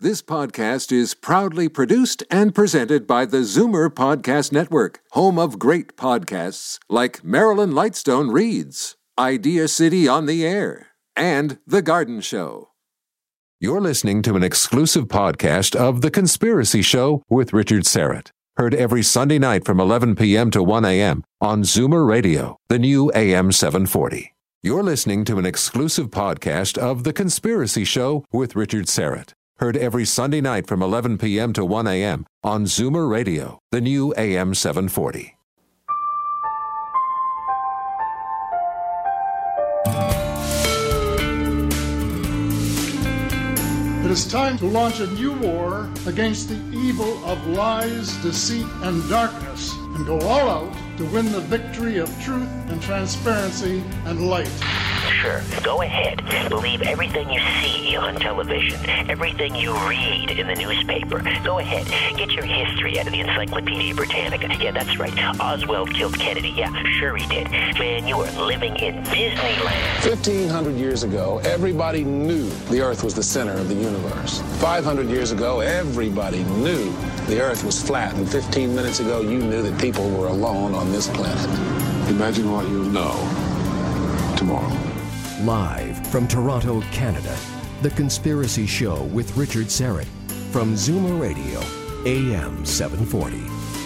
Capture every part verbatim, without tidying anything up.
This podcast is proudly produced and presented by the Zoomer Podcast Network, home of great podcasts like Marilyn Lightstone Reads, Idea City on the Air, and The Garden Show. You're listening to an exclusive podcast of The Conspiracy Show with Richard Syrett. Heard every Sunday night from eleven p.m. to one a.m. on Zoomer Radio, the new A M seven forty. You're listening to an exclusive podcast of The Conspiracy Show with Richard Syrett. Heard every Sunday night from eleven p.m. to one a.m. on Zoomer Radio, the new A M seven forty. It is time to launch a new war against the evil of lies, deceit, and darkness, and go all out to win the victory of truth and transparency and light. Sure, go ahead. Believe everything you see on television, everything you read in the newspaper. Go ahead. Get your history out of the Encyclopedia Britannica. Yeah, that's right. Oswald killed Kennedy. Yeah, sure he did. Man, you are living in Disneyland. fifteen hundred years ago, everybody knew the Earth was the center of the universe. five hundred years ago, everybody knew the Earth was flat. And fifteen minutes ago, you knew that people were alone on this planet. Imagine what you'll know tomorrow. Live from Toronto, Canada, The Conspiracy Show with Richard Syrett from Zoomer Radio, A M seven forty.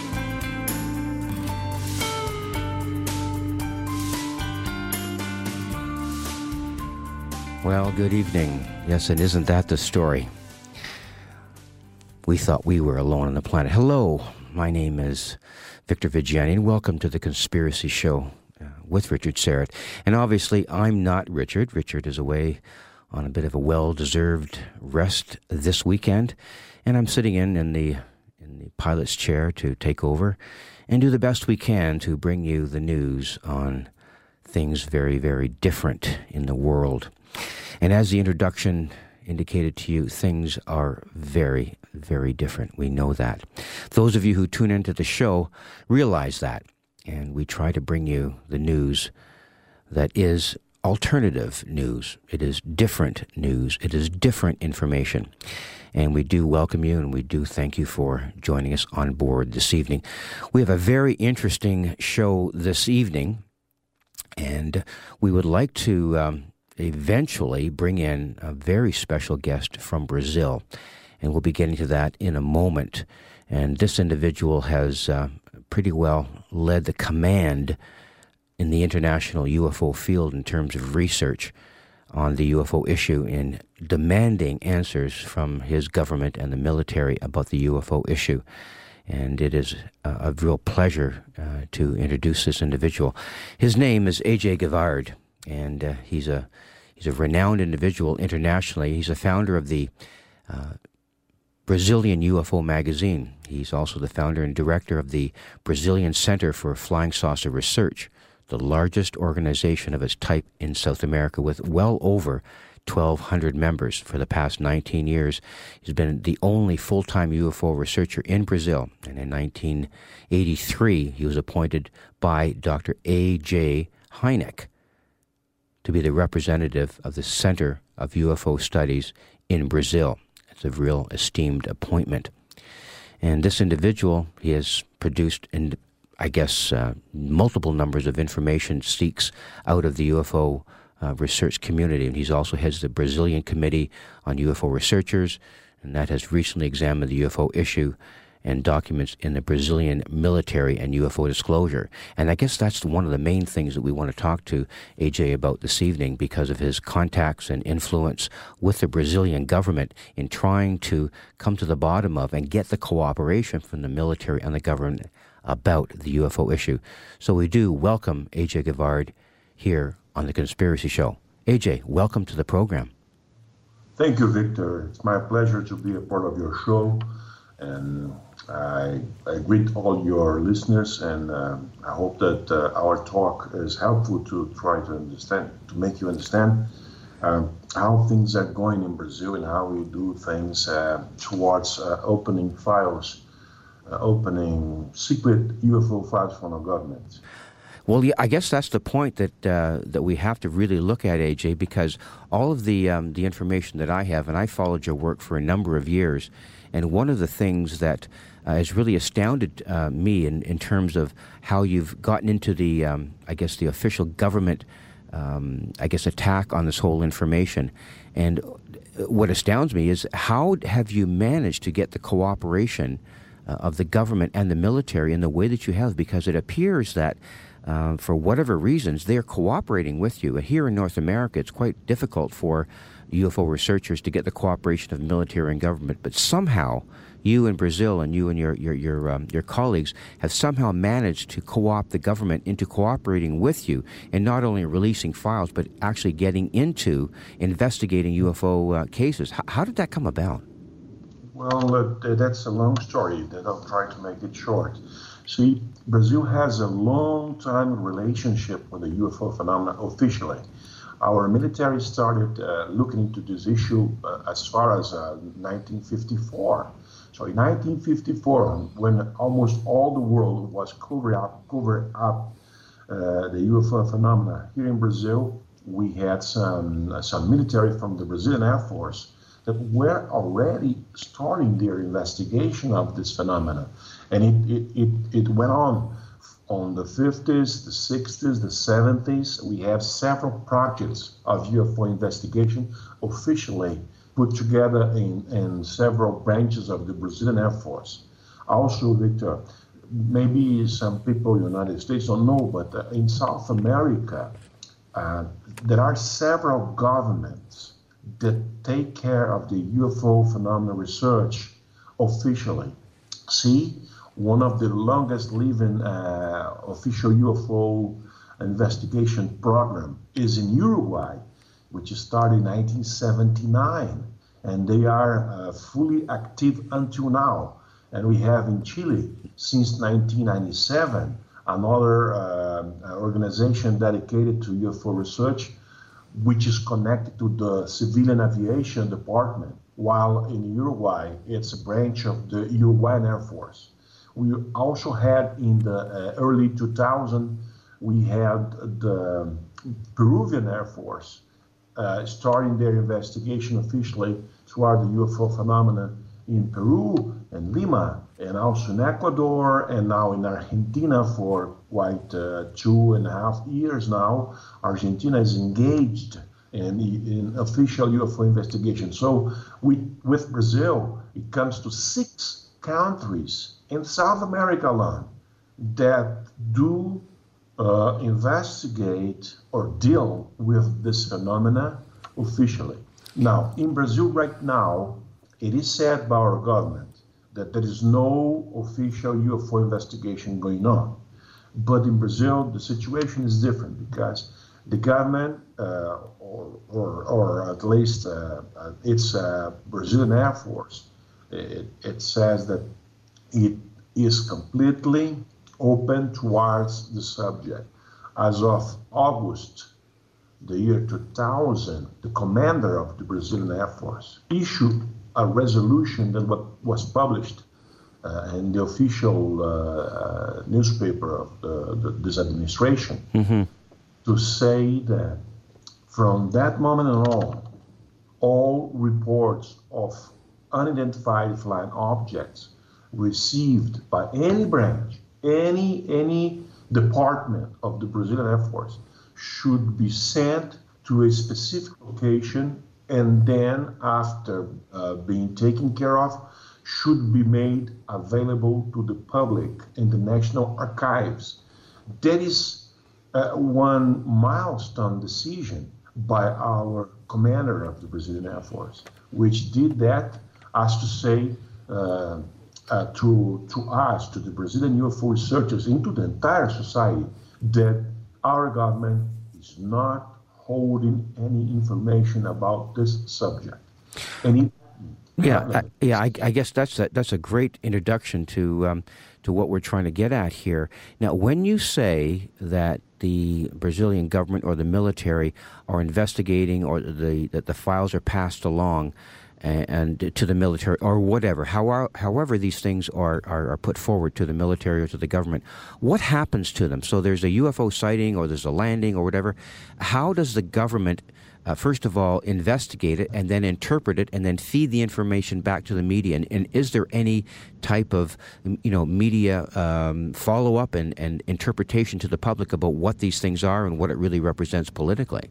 Well, good evening. Yes, and isn't that the story? We thought we were alone on the planet. Hello, my name is Victor Viggiani, and welcome to The Conspiracy Show uh, with Richard Syrett. And obviously, I'm not Richard. Richard is away on a bit of a well-deserved rest this weekend, and I'm sitting in in the in the pilot's chair to take over and do the best we can to bring you the news on things very, very different in the world. And as the introduction indicated to you, things are very, very different. We know that. Those of you who tune into the show realize that. And we try to bring you the news that is alternative news. It is different news. It is different information. And we do welcome you, and we do thank you for joining us on board this evening. We have a very interesting show this evening, and we would like to um, eventually bring in a very special guest from Brazil. And we'll be getting to that in a moment. And this individual has uh, pretty well led the command in the international U F O field in terms of research on the U F O issue in demanding answers from his government and the military about the U F O issue. And it is a, a real pleasure uh, to introduce this individual. His name is A J Gevaerd, and uh, he's a he's a renowned individual internationally. He's a founder of the uh, Brazilian U F O magazine. He's also the founder and director of the Brazilian Center for Flying Saucer Research, the largest organization of its type in South America with well over twelve hundred members for the past nineteen years. He's been the only full-time U F O researcher in Brazil, and in nineteen eighty-three he was appointed by Doctor A J Hynek to be the representative of the Center of U F O Studies in Brazil. It's a real esteemed appointment. And this individual, he has produced, in, I guess, uh, multiple numbers of information seeks out of the U F O uh, research community. And he's also heads the Brazilian Committee on U F O Researchers, and that has recently examined the U F O issue and documents in the Brazilian military and U F O disclosure. And I guess that's one of the main things that we want to talk to A J about this evening because of his contacts and influence with the Brazilian government in trying to come to the bottom of and get the cooperation from the military and the government about the U F O issue. So we do welcome A J Gevaerd here on The Conspiracy Show. A J, welcome to the program. Thank you, Victor. It's my pleasure to be a part of your show. And I, I greet all your listeners, and uh, I hope that uh, our talk is helpful to try to understand, to make you understand um, how things are going in Brazil and how we do things uh, towards uh, opening files, uh, opening secret U F O files from our government. Well, yeah, I guess that's the point that uh, that we have to really look at, A J, because all of the um, the information that I have, and I followed your work for a number of years, and one of the things that uh, has really astounded uh, me in, in terms of how you've gotten into the, um, I guess, the official government, um, I guess, attack on this whole information. And what astounds me is how have you managed to get the cooperation uh, of the government and the military in the way that you have? Because it appears that uh, for whatever reasons, they're cooperating with you. And here in North America, it's quite difficult for U F O researchers to get the cooperation of military and government. But somehow, you in Brazil and you and your your your, um, your colleagues have somehow managed to co-opt the government into cooperating with you and not only releasing files, but actually getting into investigating U F O uh, cases. H- how did that come about? Well, uh, that's a long story that I'll try to make it short. See, Brazil has a long-time relationship with the U F O phenomena officially. Our military started uh, looking into this issue uh, as far as uh, nineteen fifty-four. So in nineteen fifty-four, when almost all the world was covered up, covered up uh, the U F O phenomena, here in Brazil, we had some uh, some military from the Brazilian Air Force that were already starting their investigation of this phenomena. And it, it, it, it went on on the fifties, the sixties, the seventies. We have several projects of U F O investigation officially put together in, in several branches of the Brazilian Air Force. Also, Victor, maybe some people in the United States don't know, but uh, in South America, uh, there are several governments that take care of the U F O phenomena research officially. See, one of the longest living uh, official U F O investigation program is in Uruguay, which started in nineteen seventy-nine, and they are uh, fully active until now. And we have in Chile, since nineteen ninety-seven, another uh, organization dedicated to U F O research, which is connected to the Civilian Aviation Department, while in Uruguay, it's a branch of the Uruguayan Air Force. We also had in the uh, early two thousands, we had the Peruvian Air Force uh, starting their investigation officially toward the U F O phenomena in Peru and Lima, and also in Ecuador, and now in Argentina for quite uh, two and a half years now. Argentina is engaged in, in official U F O investigation. So we, with Brazil, it comes to six countries in South America alone that do uh, investigate or deal with this phenomena officially. Now, in Brazil right now, it is said by our government that there is no official U F O investigation going on. But in Brazil, the situation is different because the government, uh, or, or, or at least uh, its uh, Brazilian Air Force, it, it says that it is completely open towards the subject. As of August, the year two thousand, the commander of the Brazilian Air Force issued a resolution that was published uh, in the official uh, uh, newspaper of the, the, this administration, mm-hmm. to say that from that moment on, all reports of unidentified flying objects received by any branch, any any department of the Brazilian Air Force should be sent to a specific location, and then after uh, being taken care of, should be made available to the public in the National Archives. That is uh, one milestone decision by our commander of the Brazilian Air Force, which did that as to say uh, uh, to, to us, to the Brazilian U F O researchers, and to the entire society, that our government is not holding any information about this subject. And it, yeah, I, yeah, I, I guess that's a, that's a great introduction to um, to what we're trying to get at here. Now, when you say that the Brazilian government or the military are investigating, or the that the files are passed along, and, and to the military or whatever, how, however these things are, are, are put forward to the military or to the government, what happens to them? So there's a U F O sighting or there's a landing or whatever. How does the government, uh, first of all, investigate it and then interpret it and then feed the information back to the media? And, and is there any type of, you know, media um, follow-up and, and interpretation to the public about what these things are and what it really represents politically?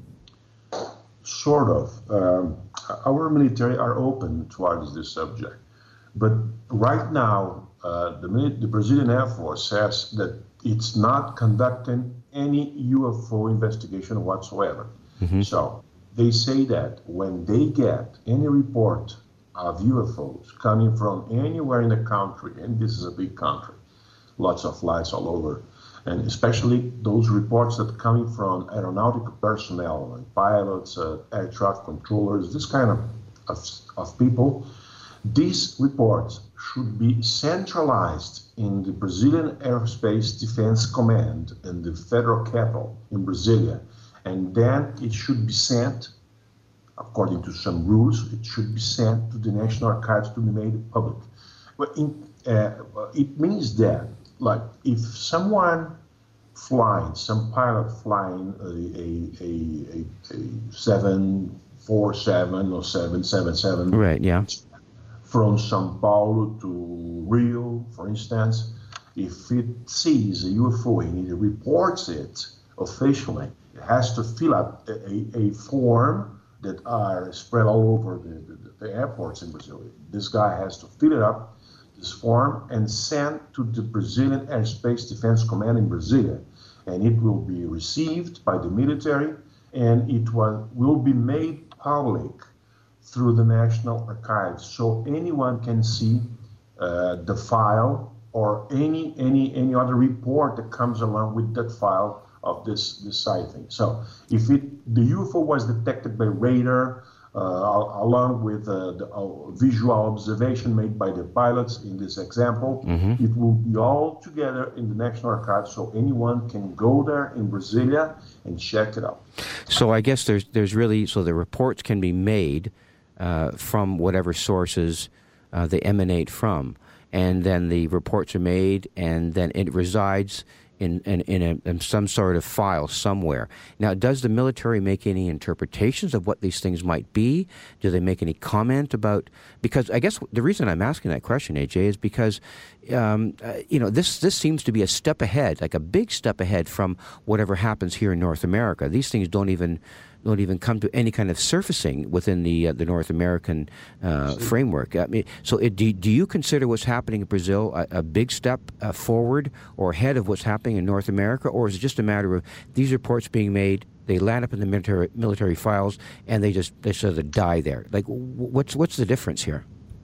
Sort of. Um, our military are open towards this subject. But right now, uh, the, the Brazilian Air Force says that it's not conducting any U F O investigation whatsoever. Mm-hmm. So they say that when they get any report of U F Os coming from anywhere in the country, and this is a big country, lots of flights all over, and especially those reports that are coming from aeronautical personnel, like pilots, uh, air traffic controllers, this kind of, of, of people, these reports should be centralized in the Brazilian Aerospace Defense Command in the federal capital in Brasilia. And then it should be sent, according to some rules, it should be sent to the National Archives to be made public. But in, uh, it means that, like, if someone flying, some pilot flying a, a, a, a seven forty-seven or seven seventy-seven, right, yeah, from São Paulo to Rio, for instance, if it sees a U F O and it reports it officially, it has to fill out a, a, a form that are spread all over the, the, the airports in Brazil. This guy has to fill it up, this form, and send to the Brazilian Airspace Defense Command in Brasilia. And it will be received by the military, and it will, will be made public through the National Archives, so anyone can see uh, the file or any any any other report that comes along with that file of this this sighting. So if it the U F O was detected by radar, uh, along with uh, the uh, visual observation made by the pilots in this example, mm-hmm. it will be all together in the National Archives, so anyone can go there in Brasilia and check it out. So I guess there's there's really so the reports can be made Uh, from whatever sources uh, they emanate from, and then the reports are made, and then it resides in in, in, a, in some sort of file somewhere. Now, does the military make any interpretations of what these things might be? Do they make any comment about? Because I guess the reason I'm asking that question, A J, is because um, uh, you know this this seems to be a step ahead, like a big step ahead from whatever happens here in North America. These things don't even. don't even come to any kind of surfacing within the uh, the North American uh, framework. I mean, so it, do, do you consider what's happening in Brazil a, a big step uh, forward or ahead of what's happening in North America, or is it just a matter of these reports being made, they land up in the military military files, and they just they sort of die there? Like, what's what's the difference here?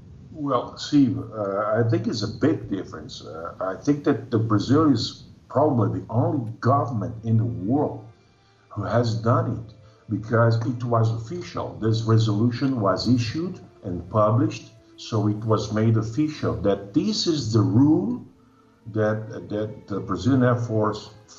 Well, Steve, uh, I think it's a big difference. Uh, I think that the Brazil is probably the only government in the world who has done it, because it was official. This resolution was issued and published, so it was made official that this is the rule that that the Brazilian Air Force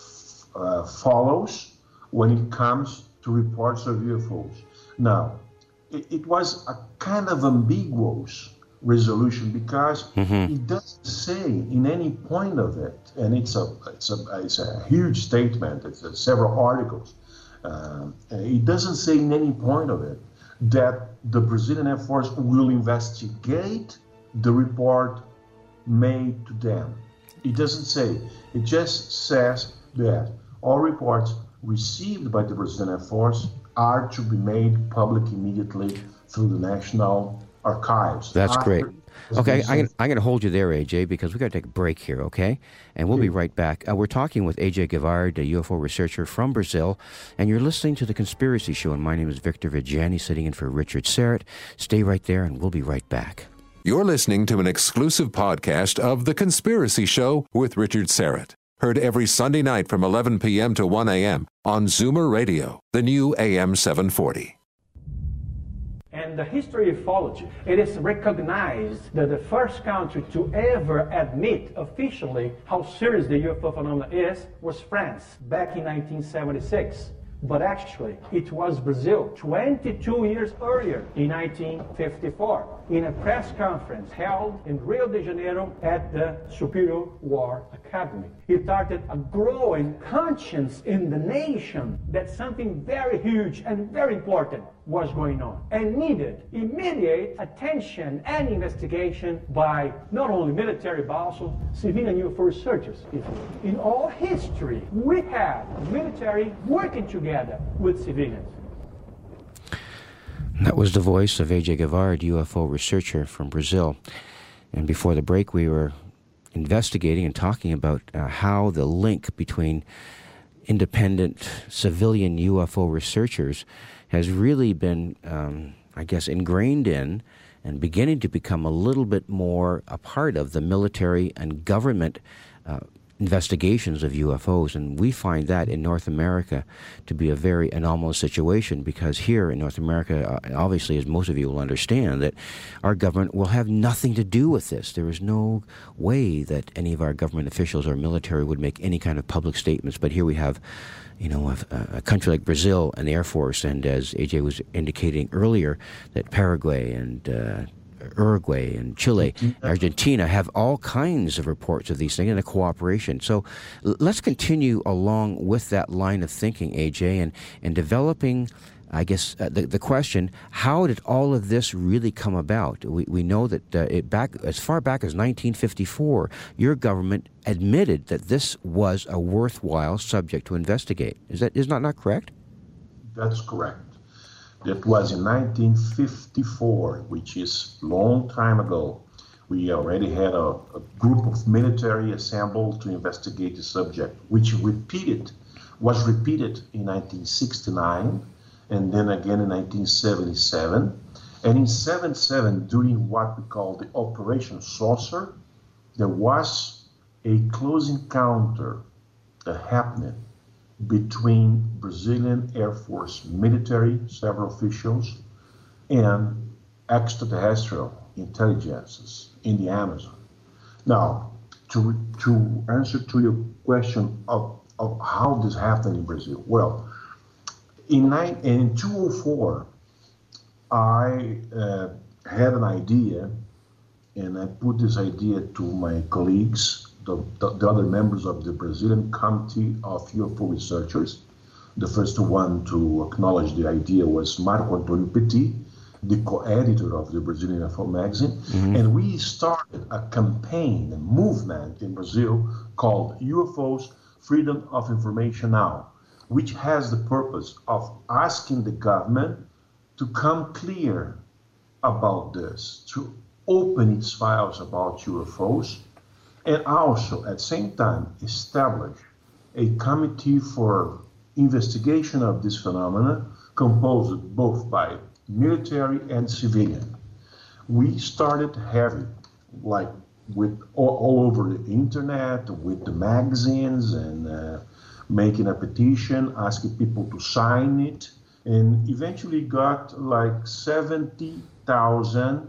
uh, follows when it comes to reports of U F Os. Now, it, it was a kind of ambiguous resolution because mm-hmm. it doesn't say in any point of it, and it's a it's a it's a huge statement. It's uh, several articles. Uh, it doesn't say in any point of it that the Brazilian Air Force will investigate the report made to them. It doesn't say. It just says that all reports received by the Brazilian Air Force are to be made public immediately through the National Archives. That's great. Okay, I'm, I'm going to hold you there, A J, because we've got to take a break here, okay? And we'll be right back. Uh, we're talking with A J Guevard, a U F O researcher from Brazil, and you're listening to The Conspiracy Show, and my name is Victor Viggiani, sitting in for Richard Serrett. Stay right there, and we'll be right back. You're listening to an exclusive podcast of The Conspiracy Show with Richard Serrett. Heard every Sunday night from eleven p.m. to one a.m. on Zoomer Radio, the new A M seven forty. And the history of ufology, it is recognized that the first country to ever admit officially how serious the U F O phenomenon is was France, back in nineteen seventy-six. but actually it was Brazil twenty-two years earlier in nineteen fifty-four in a press conference held in Rio de Janeiro at the Superior War Academy. It started a growing conscience in the nation that something very huge and very important was going on and needed immediate attention and investigation by not only military but also civilian U F O researchers. If in all history we have military working together with civilians. That was the voice of A J Guevara, U F O researcher from Brazil. And before the break, we were investigating and talking about uh, how the link between independent civilian U F O researchers has really been, um, I guess, ingrained in and beginning to become a little bit more a part of the military and government uh, investigations of U F Os. And we find that in North America to be a very anomalous situation, because here in North America, uh, obviously, as most of you will understand, that our government will have nothing to do with this. There is no way that any of our government officials or military would make any kind of public statements. But here we have, you know, a, a country like Brazil and the Air Force, and as A J was indicating earlier, that Paraguay and uh, Uruguay and Chile, Argentina have all kinds of reports of these things and a cooperation. So l- let's continue along with that line of thinking, A J, and, and developing, I guess, uh, the, the question, how did all of this really come about? We, we know that uh, it back as far back as nineteen fifty-four, your government admitted that this was a worthwhile subject to investigate. Is that is not, not correct? That's correct. That was in nineteen fifty-four, which is a long time ago. We already had a, a group of military assembled to investigate the subject, which repeated, was repeated in nineteen sixty-nine, and then again in nineteen seventy-seven. And in seventy-seven, during what we call the Operation Saucer, there was a close encounter that happened between Brazilian Air Force military, several officials, and extraterrestrial intelligences in the Amazon. Now, to to answer to your question of, of how this happened in Brazil, well, in, nine, in two thousand four, I uh, had an idea, and I put this idea to my colleagues, The, the, the other members of the Brazilian Committee of U F O Researchers. The first one to acknowledge the idea was Marco Antônio Petit, the co-editor of the Brazilian U F O magazine. Mm-hmm. And we started a campaign, a movement in Brazil called U F Os Freedom of Information Now, which has the purpose of asking the government to come clear about this, to open its files about U F Os, and also, at the same time, establish a committee for investigation of this phenomena composed both by military and civilian. We started having, like, with all, all over the internet, with the magazines, and uh, making a petition, asking people to sign it, and eventually got like seventy thousand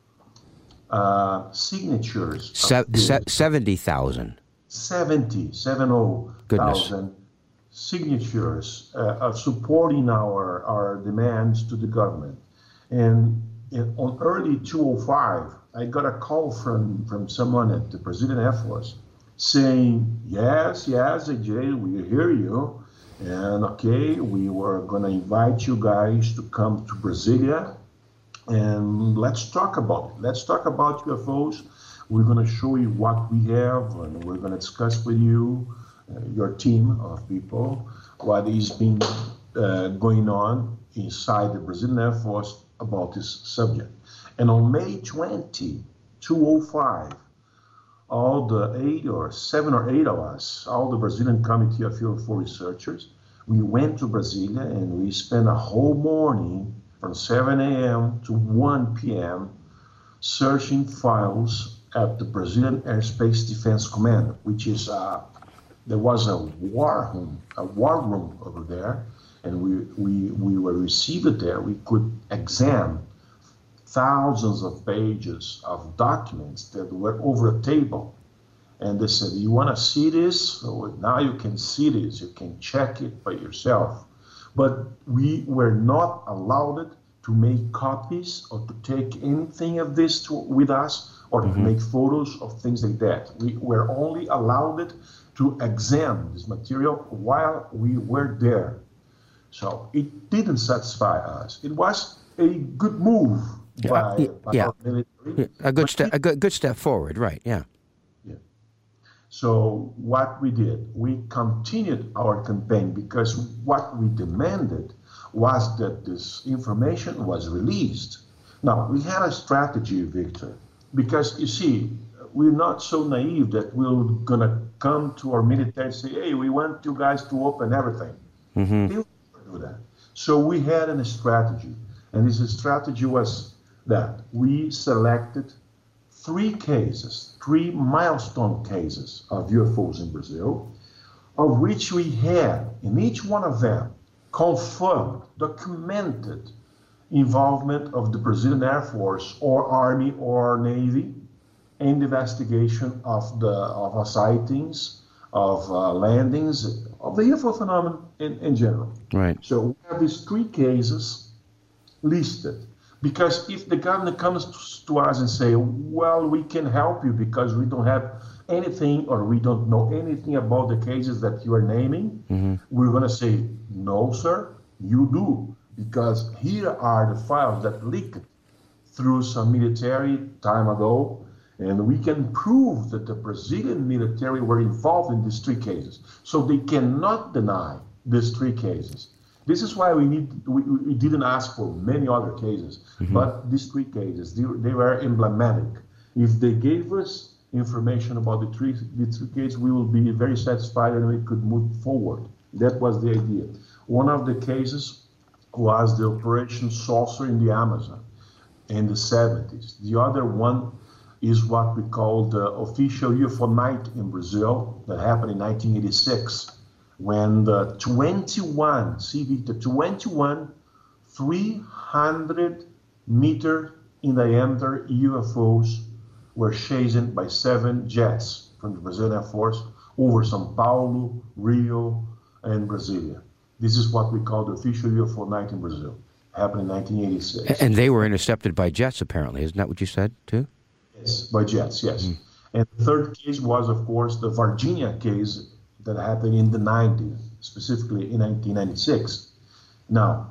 Uh, signatures. Se- se- seventy thousand. seventy, seventy thousand signatures uh, of supporting our, our demands to the government. And in, on early two thousand five, I got a call from, from someone at the Brazilian Air Force saying, yes, yes, A J, we hear you. And okay, we were going to invite you guys to come to Brasilia. And let's talk about it. Let's talk about U F Os. We're going to show you what we have, and we're going to discuss with you, uh, your team of people, what is being uh, going on inside the Brazilian Air Force about this subject. And on May twentieth, two thousand five, all the eight or seven or eight of us, all the Brazilian Committee of U F O Researchers, we went to Brasilia and we spent a whole morning from seven a.m. to one p.m. searching files at the Brazilian Airspace Defense Command, which is, uh, there was a war room, a war room over there, and we, we, we were received there. We could examine thousands of pages of documents that were over a table. And they said, you want to see this? So now you can see this. You can check it by yourself. but we were not allowed to make copies or to take anything of this to, with us, or to mm-hmm. make photos of things like that. We were only allowed to examine this material while we were there. So it didn't satisfy us. It was a good move yeah, by, yeah, by yeah. our military. A good step, a good, good step forward, right? Yeah. Yeah. So what we did, we continued our campaign, because what we demanded was that this information was released. Now, we had a strategy, Victor, because you see, we're not so naive that we're gonna come to our military and say, hey, we want you guys to open everything. Mm-hmm. They would never do that. So we had a strategy, and this strategy was that we selected three cases, three milestone cases of U F Os in Brazil, of which we had, in each one of them, confirmed, documented involvement of the Brazilian Air Force or Army or Navy in the investigation of the of our sightings, of uh, landings, of the U F O phenomenon in, in general. Right. So we have these three cases listed, because if the government comes to, to us and say, well, we can help you because we don't have anything, or we don't know anything about the cases that you are naming, mm-hmm. we're going to say, no, sir, you do, because here are the files that leaked through some military time ago, and we can prove that the Brazilian military were involved in these three cases. So they cannot deny these three cases. This is why we need we, we didn't ask for many other cases, mm-hmm. but these three cases, they, they were emblematic. If they gave us information about the three, the three cases, we will be very satisfied and we could move forward. That was the idea. One of the cases was the Operation Saucer in the Amazon in the seventies. The other one is what we call the official U F O night in Brazil that happened in nineteen eighty-six, when the twenty-one, see the twenty-one three hundred meter in diameter U F Os were chased by seven jets from the Brazilian Air Force over São Paulo, Rio, and Brasilia. This is what we call the official U F O night in Brazil. Happened in nineteen eighty-six. And they were intercepted by jets, apparently. Isn't that what you said, too? Yes, by jets, yes. Mm. And the third case was, of course, the Varginha case that happened in the nineties, specifically in nineteen ninety-six. Now,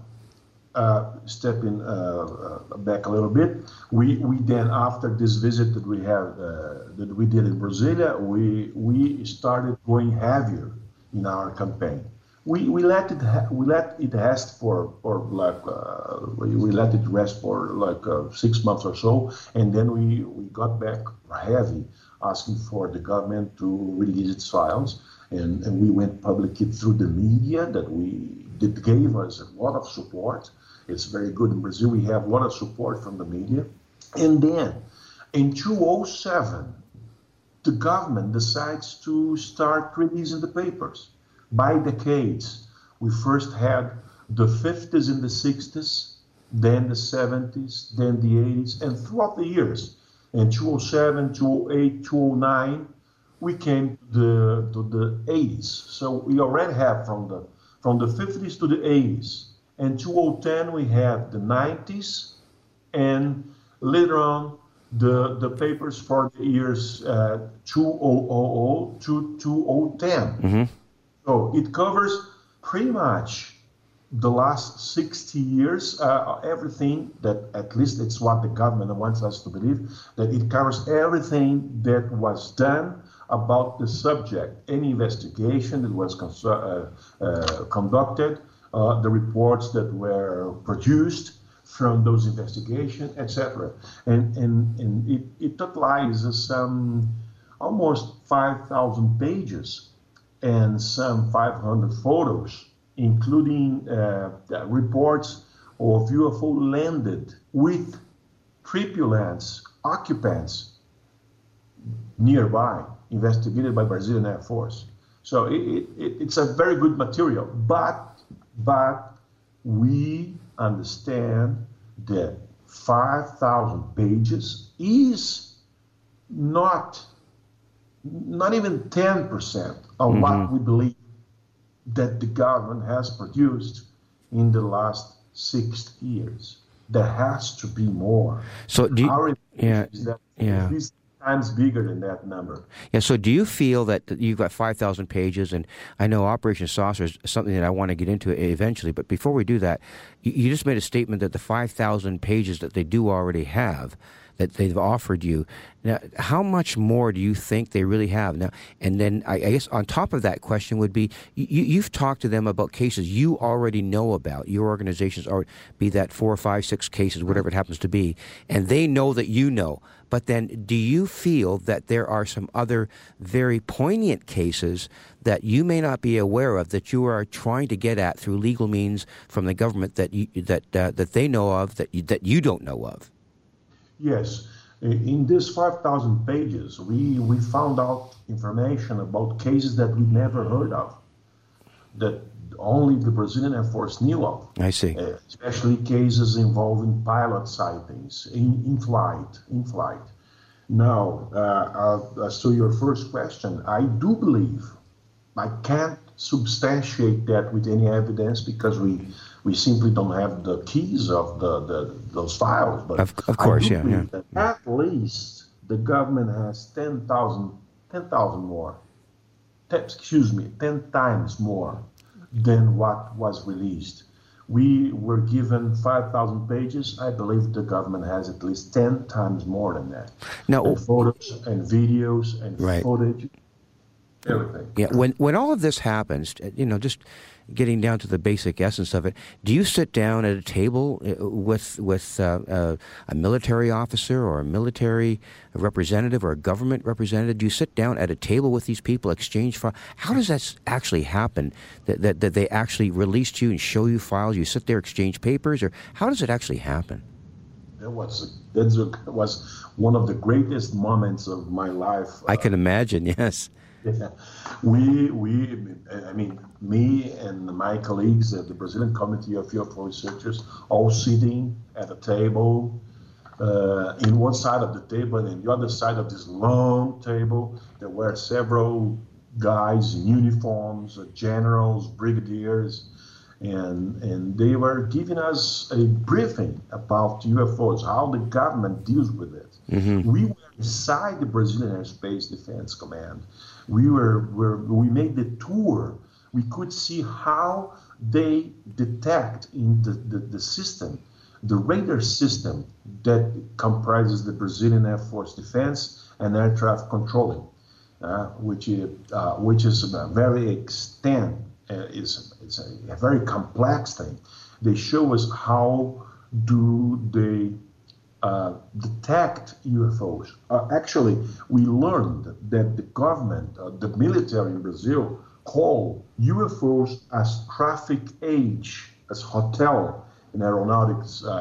uh, stepping uh, uh, back a little bit, we, we then, after this visit that we have uh, that we did in Brasilia, we we started going heavier in our campaign. We we let it ha- we let it rest for for like uh, we, we let it rest for like uh, six months or so, and then we, we got back heavy, asking for the government to release its files, and, and we went public through the media that we that gave us a lot of support. It's very good in Brazil. We have a lot of support from the media, and then in two thousand seven, the government decides to start releasing the papers. By decades, we first had the fifties and the sixties, then the seventies, then the eighties, and throughout the years, in two thousand seven, two thousand eight, two thousand nine, we came to the, to the eighties. So we already have from the from the fifties to the eighties. In two thousand ten, we had the nineties, and later on, the, the papers for the years uh, two thousand to two thousand ten. Mm-hmm. So it covers pretty much the last sixty years, uh, everything that, at least it's what the government wants us to believe, that it covers everything that was done about the subject, any investigation that was cons- uh, uh, conducted, uh, the reports that were produced from those investigations, et cetera. And, and, and it, it totalizes some almost five thousand pages and some five hundred photos, including uh, reports of U F O landed with tripulants, occupants nearby, investigated by Brazilian Air Force. So it, it, it's a very good material, but, but we understand that five thousand pages is not not even ten percent of mm-hmm. what we believe that the government has produced in the last six years. There has to be more. So do you, Our yeah, is that yeah. at least times bigger than that number. Yeah, so do you feel that that you've got five thousand pages, and I know Operation Saucer is something that I want to get into eventually, but before we do that, you, you just made a statement that the five thousand pages that they do already have, that they've offered you. Now, how much more do you think they really have? Now, and then I, I guess on top of that question would be, you, you've talked to them about cases you already know about, your organizations, or be that four or five, six cases, whatever it happens to be, and they know that you know. But then do you feel that there are some other very poignant cases that you may not be aware of that you are trying to get at through legal means from the government that you, that uh, that they know of that you, that you don't know of? Yes. In these five thousand pages, we, we found out information about cases that we never heard of, that only the Brazilian Air Force knew of. I see. Uh, especially cases involving pilot sightings in, in flight. In flight. Now, uh, as to your first question, I do believe, I can't substantiate that with any evidence because we we simply don't have the keys of the, the those files. But of, of course, I do yeah, believe yeah. that at least the government has ten thousand more, ten, excuse me, ten times more than what was released. We were given five thousand pages. I believe the government has at least ten times more than that. Now, and photos and videos and right. footage, everything. Yeah, when when all of this happens, you know, just getting down to the basic essence of it, do you sit down at a table with with uh, uh, a military officer or a military representative or a government representative? Do you sit down at a table with these people, exchange files? How does that actually happen, that, that, that they actually release to you and show you files? You sit there, exchange papers, or how does it actually happen? That was, that was one of the greatest moments of my life. I can imagine, yes. Yeah. We, we, I mean, me and my colleagues at the Brazilian Committee of U F O Researchers, all sitting at a table, uh, in one side of the table, and in the other side of this long table, there were several guys in uniforms, uh, generals, brigadiers, and and they were giving us a briefing about U F Os, how the government deals with it. Mm-hmm. We were inside the Brazilian Airspace Defense Command. We were, were we made the tour. We could see how they detect in the, the, the system, the radar system that comprises the Brazilian Air Force Defense and Air Traffic Controlling, uh, which is uh, which is a very extent uh, is it's a, a very complex thing. They show us how do they Uh, detect U F Os. Uh, actually, we learned that the government, uh, the military in Brazil, call U F Os as traffic age, as hotel in aeronautics uh,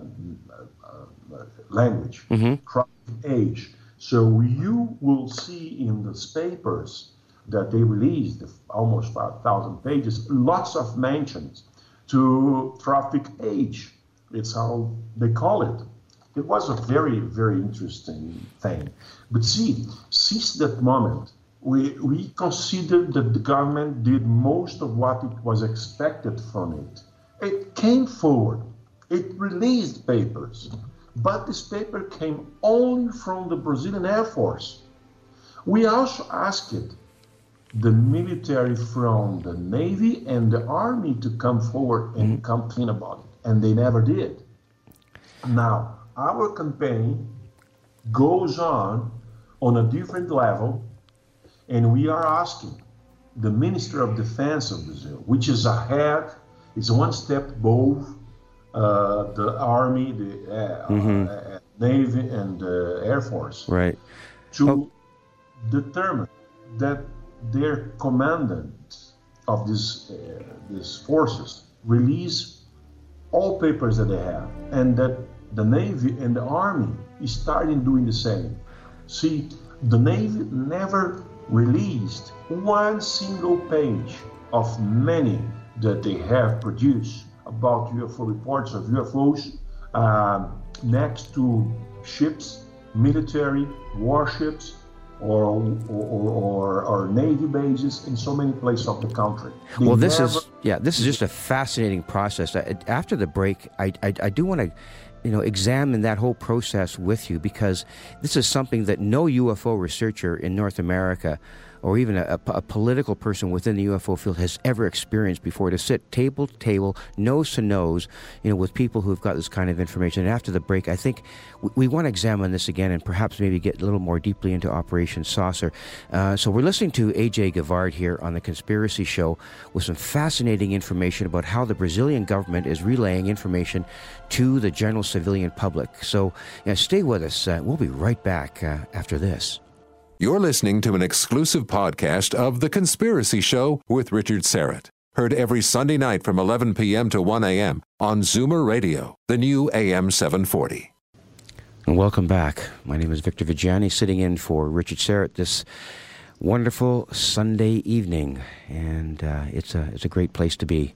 uh, language, mm-hmm. traffic age. So you will see in those papers that they released, almost five thousand pages, lots of mentions to traffic age. It's how they call it. It was a very, very interesting thing. But see, since that moment, we, we considered that the government did most of what it was expected from it. It came forward. It released papers. But this paper came only from the Brazilian Air Force. We also asked the military from the Navy and the Army to come forward and complain about it, and they never did. Now, our campaign goes on on a different level, and we are asking the Minister of Defense of Brazil, which is ahead, is one step above uh, the Army, the uh, mm-hmm. uh, Navy, and the Air Force, right, to oh. determine that their commandant of these uh, these forces release all papers that they have, and that the Navy and the Army is starting doing the same. See, the Navy never released one single page of many that they have produced about U F O reports of U F Os uh, next to ships, military, warships, or or, or, or Navy bases in so many places of the country. They well, this never... is yeah, this is just a fascinating process. After the break, I I, I do want to, you know, examine that whole process with you, because this is something that no U F O researcher in North America, or even a, a political person within the U F O field, has ever experienced before, to sit table to table, nose to nose, you know, with people who've got this kind of information. And after the break, I think we, we want to examine this again and perhaps maybe get a little more deeply into Operation Saucer. Uh, so we're listening to A J Gevaerd here on The Conspiracy Show with some fascinating information about how the Brazilian government is relaying information to the general civilian public. So you know, stay with us. Uh, we'll be right back uh, after this. You're listening to an exclusive podcast of The Conspiracy Show with Richard Syrett. Heard every Sunday night from eleven p.m. to one a.m. on Zoomer Radio, the new A M seven forty. And welcome back. My name is Victor Viggiani, sitting in for Richard Syrett this wonderful Sunday evening. And uh, it's a it's a great place to be.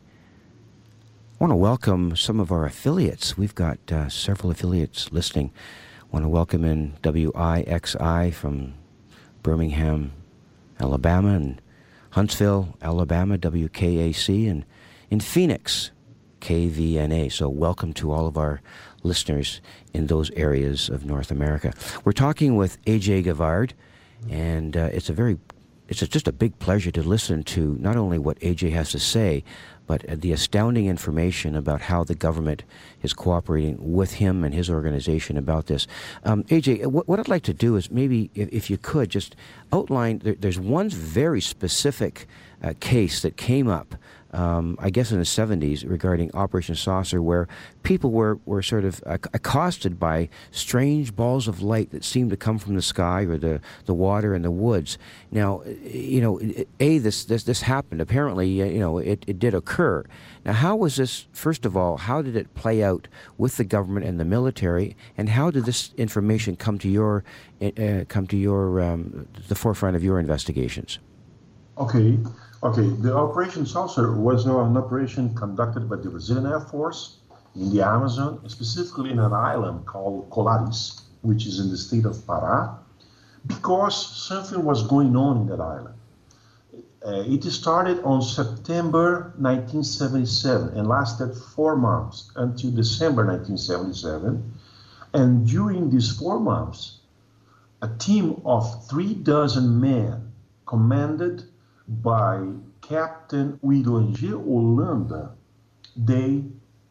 I want to welcome some of our affiliates. We've got uh, several affiliates listening. I want to welcome in W I X I from Birmingham, Alabama, and Huntsville, Alabama, W K A C, and in Phoenix, K V N A. So welcome to all of our listeners in those areas of North America. We're talking with A J Gevaerd, and uh, it's a very, it's a, just a big pleasure to listen to not only what A J has to say, but the astounding information about how the government is cooperating with him and his organization about this. Um, A J, what, what I'd like to do is maybe, if, if you could, just outline, there, there's one very specific uh, case that came up, um, I guess in the seventies, regarding Operation Saucer, where people were, were sort of accosted by strange balls of light that seemed to come from the sky or the, the water and the woods. Now, you know, A, this, this, this happened. Apparently, you know, it, it did occur. Now, how was this, first of all, how did it play out with the government and the military, and how did this information come to your, uh, come to your, um, the forefront of your investigations? Okay, okay. The Operation Saucer was uh, an operation conducted by the Brazilian Air Force in the Amazon, specifically in an island called Colares, which is in the state of Pará, because something was going on in that island. Uh, it started on September nineteen seventy-seven and lasted four months until December nineteen seventy-seven. And during these four months, a team of three dozen men, commanded by Captain Uirangê Holanda, they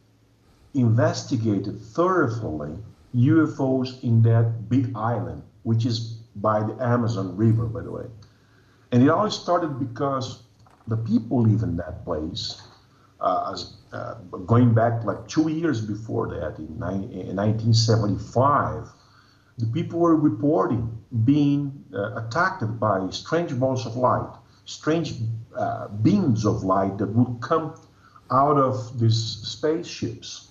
investigated thoroughly U F Os in that big island, which is by the Amazon River, by the way. And it all started because the people live in that place, uh, as, uh, going back like two years before that, in, in nineteen seventy-five, the people were reporting being uh, attacked by strange balls of light, strange uh, beams of light that would come out of these spaceships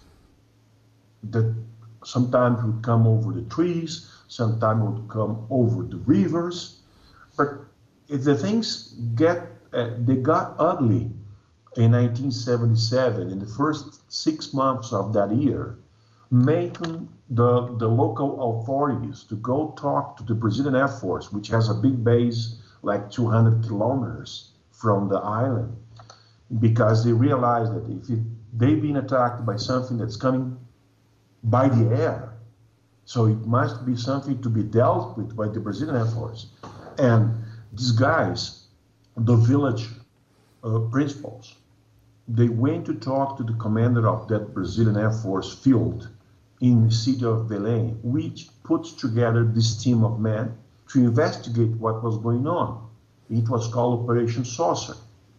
that sometimes would come over the trees, sometimes would come over the rivers. But if the things get, uh, they got ugly in nineteen seventy-seven, in the first six months of that year, making the, the local authorities to go talk to the Brazilian Air Force, which has a big base like two hundred kilometers from the island, because they realized that if it, they've been attacked by something that's coming by the air, so it must be something to be dealt with by the Brazilian Air Force. And these guys, the village uh, principals, they went to talk to the commander of that Brazilian Air Force field in the city of Belém, which puts together this team of men to investigate what was going on. It was called Operation Saucer.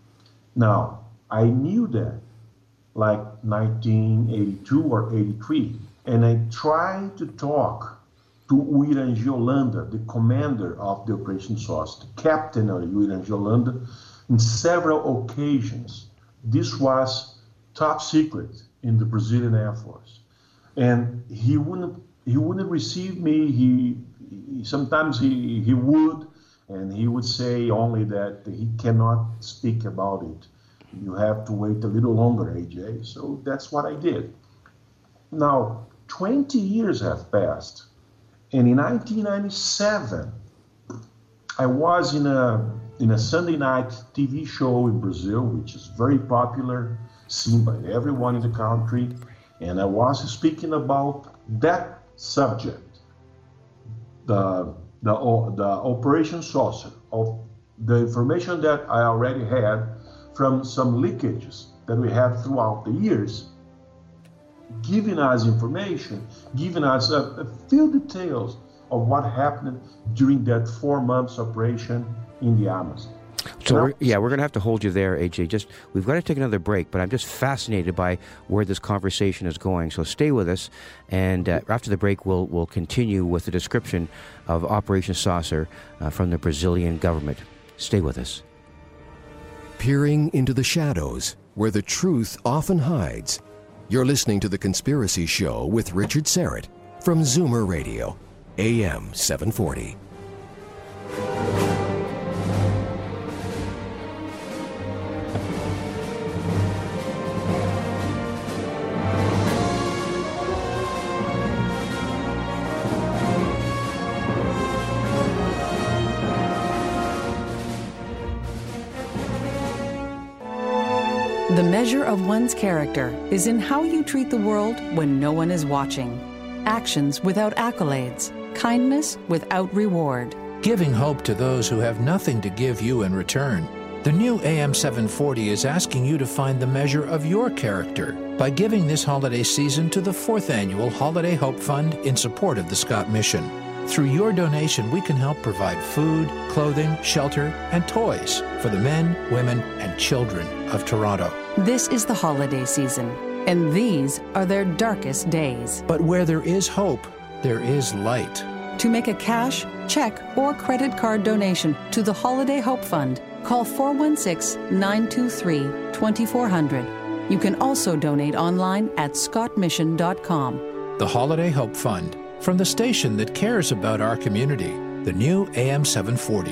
Now, I knew that like nineteen eighty-two or eighty-three, and I tried to talk to Uirangê Holanda, the commander of the Operation Saucer, the captain of Uirangê Holanda, in several occasions. This was top secret in the Brazilian Air Force. And he wouldn't he wouldn't receive me. He, he sometimes he, he would, and he would say only that he cannot speak about it. You have to wait a little longer, A J. So that's what I did. Now, twenty years have passed, and in nineteen ninety-seven, I was in a in a Sunday night T V show in Brazil, which is very popular, seen by everyone in the country, and I was speaking about that subject, the the the Operation Saucer, of the information that I already had from some leakages that we have throughout the years, giving us information, giving us a, a few details of what happened during that four months operation in the Amazon. So we're, yeah, we're going to have to hold you there, A J. Just we've got to take another break, but I'm just fascinated by where this conversation is going. So stay with us, and uh, after the break, we'll we'll continue with the description of Operation Saucer uh, from the Brazilian government. Stay with us. Peering into the shadows where the truth often hides. You're listening to The Conspiracy Show with Richard Syrett from Zoomer Radio, A M seven forty. The measure of one's character is in how you treat the world when no one is watching. Actions without accolades. Kindness without reward. Giving hope to those who have nothing to give you in return. The new A M seven forty is asking you to find the measure of your character by giving this holiday season to the fourth annual Holiday Hope Fund in support of the Scott Mission. Through your donation, we can help provide food, clothing, shelter, and toys for the men, women, and children of Toronto. This is the holiday season, and these are their darkest days. But where there is hope, there is light. To make a cash, check, or credit card donation to the Holiday Hope Fund, call four one six, nine two three, two four zero zero. You can also donate online at scott mission dot com. The Holiday Hope Fund, from the station that cares about our community, the new A M seven forty.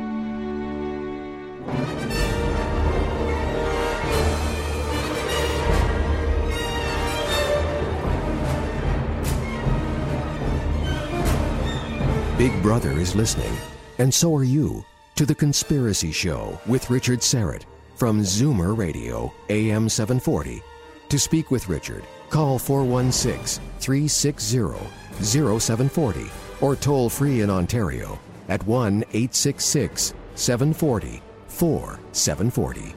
Big Brother is listening, and so are you, to The Conspiracy Show with Richard Syrett from Zoomer Radio, A M seven forty. To speak with Richard, call four one six, three six zero, zero seven four zero or toll free in Ontario at one eight six six, seven four zero, four seven four zero.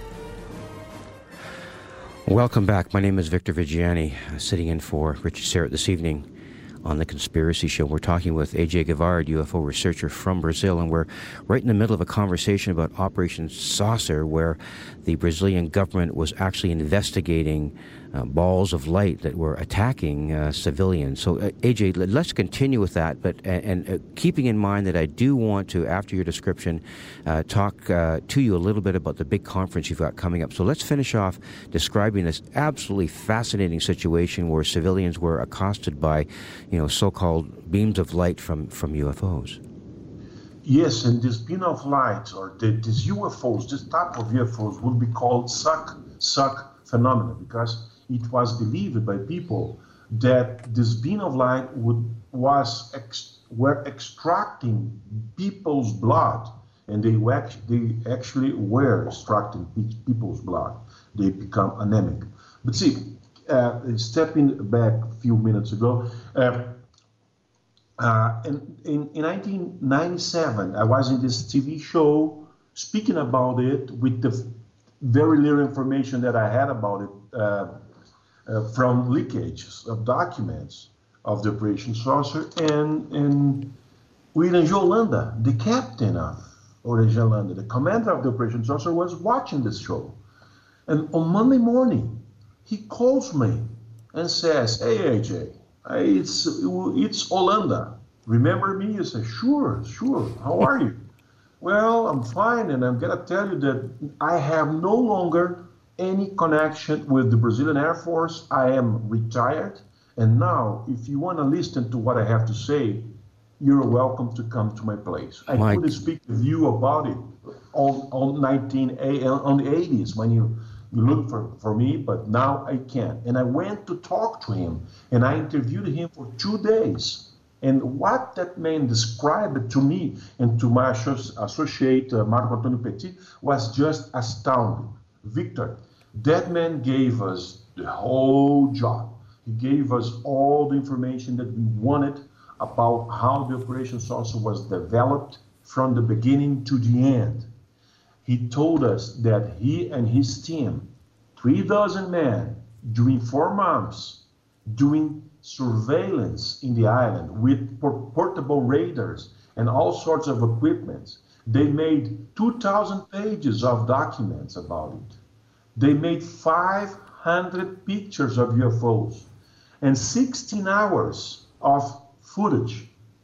Welcome back. My name is Victor Viggiani, uh, sitting in for Richard Syrett this evening on The Conspiracy Show. We're talking with A J Guevara, U F O researcher from Brazil, and we're right in the middle of a conversation about Operation Saucer, where the Brazilian government was actually investigating uh, balls of light that were attacking uh, civilians. So, uh, A J, let's continue with that, but and, and uh, keeping in mind that I do want to, after your description, uh, talk uh, to you a little bit about the big conference you've got coming up. So let's finish off describing this absolutely fascinating situation where civilians were accosted by, you know, so-called beams of light from, from U F Os. Yes, and this beam of light, or the, these U F Os, this type of U F Os, would be called suck suck phenomena, because it was believed by people that this beam of light would was ex, were extracting people's blood, and they were, they actually were extracting people's blood. They become anemic. But see, uh, stepping back a few minutes ago. Uh, Uh, in, in, in nineteen ninety-seven, I was in this T V show speaking about it with the very little information that I had about it uh, uh, from leakages of documents of the Operation Saucer. And, and William Jolanda, the captain of Operation Jolanda, the commander of the Operation Saucer, was watching this show. And on Monday morning, he calls me and says, "Hey, A J, It's it's Holanda. Remember me?" I said, "Sure, sure. How are you?" "Well, I'm fine, and I'm gonna tell you that I have no longer any connection with the Brazilian Air Force. I am retired, and now, if you want to listen to what I have to say, you're welcome to come to my place." I Mike. could speak with you about it on on nineteen on the eighties when you. You look for, for me, but now I can't. And I went to talk to him, and I interviewed him for two days. And what that man described to me and to my associate, uh, Marco Antonio Petit, was just astounding. Victor, that man gave us the whole job. He gave us all the information that we wanted about how the Operation Saucer was developed from the beginning to the end. He told us that he and his team, three dozen men, during four months, doing surveillance in the island with portable radars and all sorts of equipment. They made two thousand pages of documents about it. They made five hundred pictures of U F Os and sixteen hours of footage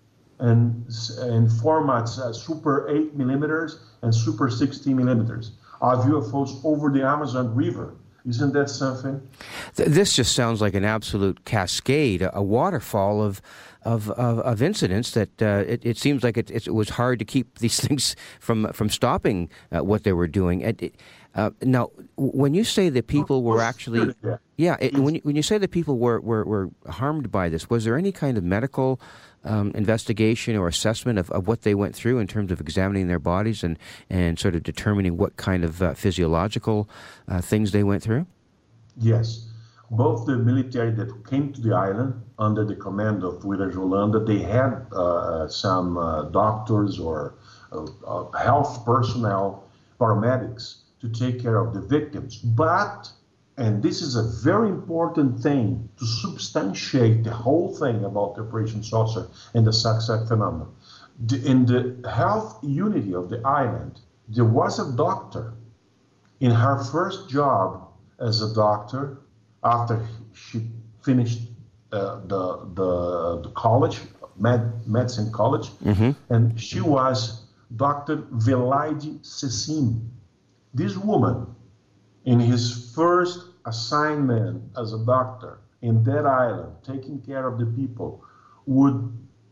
and in formats uh, super eight millimeters and super sixteen millimeters of U F Os over the Amazon River. Isn't that something? This just sounds like an absolute cascade, a waterfall of of, of, of incidents that uh, it, it seems like it, it was hard to keep these things from from stopping uh, what they were doing. It, uh, now, when you say that people were actually, yeah, it, when you, when you say that people were, were, were harmed by this, was there any kind of medical um, investigation or assessment of, of what they went through in terms of examining their bodies and, and sort of determining what kind of uh, physiological uh, things they went through? Yes. Both the military that came to the island under the command of Willis Rolanda, they had uh, some uh, doctors or uh, uh, health personnel, paramedics, to take care of the victims. But, and this is a very important thing to substantiate the whole thing about the Operation Saucer and the Sac-Sac phenomenon. The, in the health unity of the island, there was a doctor in her first job as a doctor after she finished uh, the, the the college, med, medicine college, mm-hmm. and she was Doctor Velaide Cecim. This woman, in his first assignment as a doctor in that island, taking care of the people, would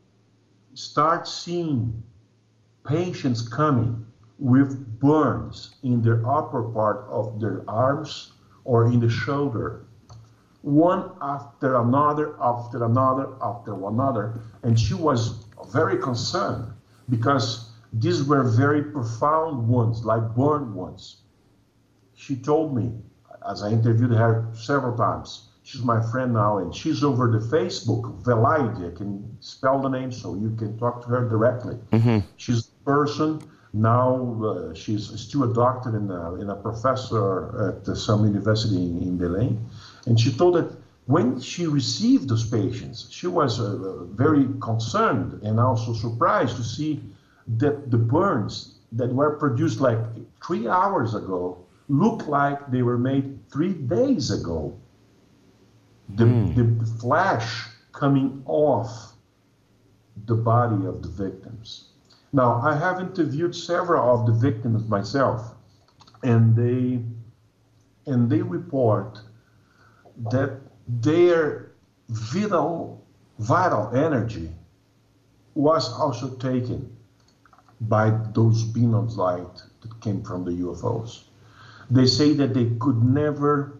start seeing patients coming with burns in the upper part of their arms or in the shoulder, one after another, after another, after another. And she was very concerned because these were very profound wounds, like burn wounds. She told me, as I interviewed her several times, she's my friend now, and she's over the Facebook, Velaide. I can spell the name so you can talk to her directly. Mm-hmm. She's a person. Now uh, she's still a doctor and a, and a professor at uh, some university in, in Belém. And she told that when she received those patients, she was uh, very concerned and also surprised to see that the burns that were produced like three hours ago look like they were made three days ago. The, mm. the flesh coming off the body of the victims. Now, I have interviewed several of the victims myself, and they and they report that their vital vital energy was also taken by those beams of light that came from the U F Os. They say that they could never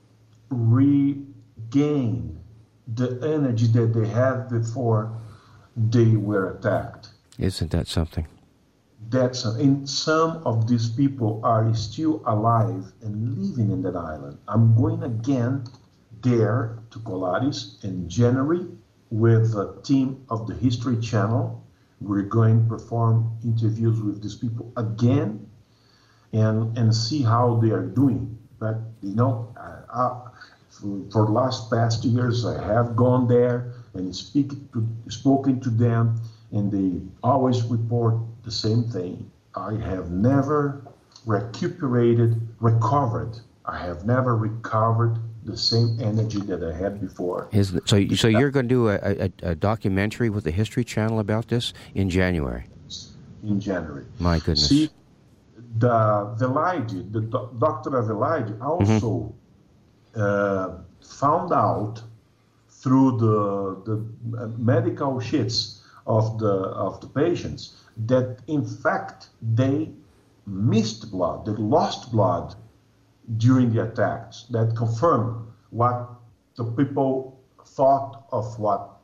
regain the energy that they had before they were attacked. Isn't that something? That's and some of these people are still alive and living in that island. I'm going again there to Colares in January with a team of the History Channel. We're going to perform interviews with these people again and and see how they are doing. But you know, I, I, for, for the last past years, I have gone there and speak to, spoken to them. And they always report the same thing. I have never recuperated, recovered. I have never recovered the same energy that I had before. Is, so so you're going to do a, a, a documentary with the History Channel about this in January? In January. My goodness. See, the Velaide, the do, Doctor Velaide also mm-hmm. uh, found out through the, the medical sheets of the of the patients that in fact they missed blood, they lost blood during the attacks. That confirmed what the people thought of what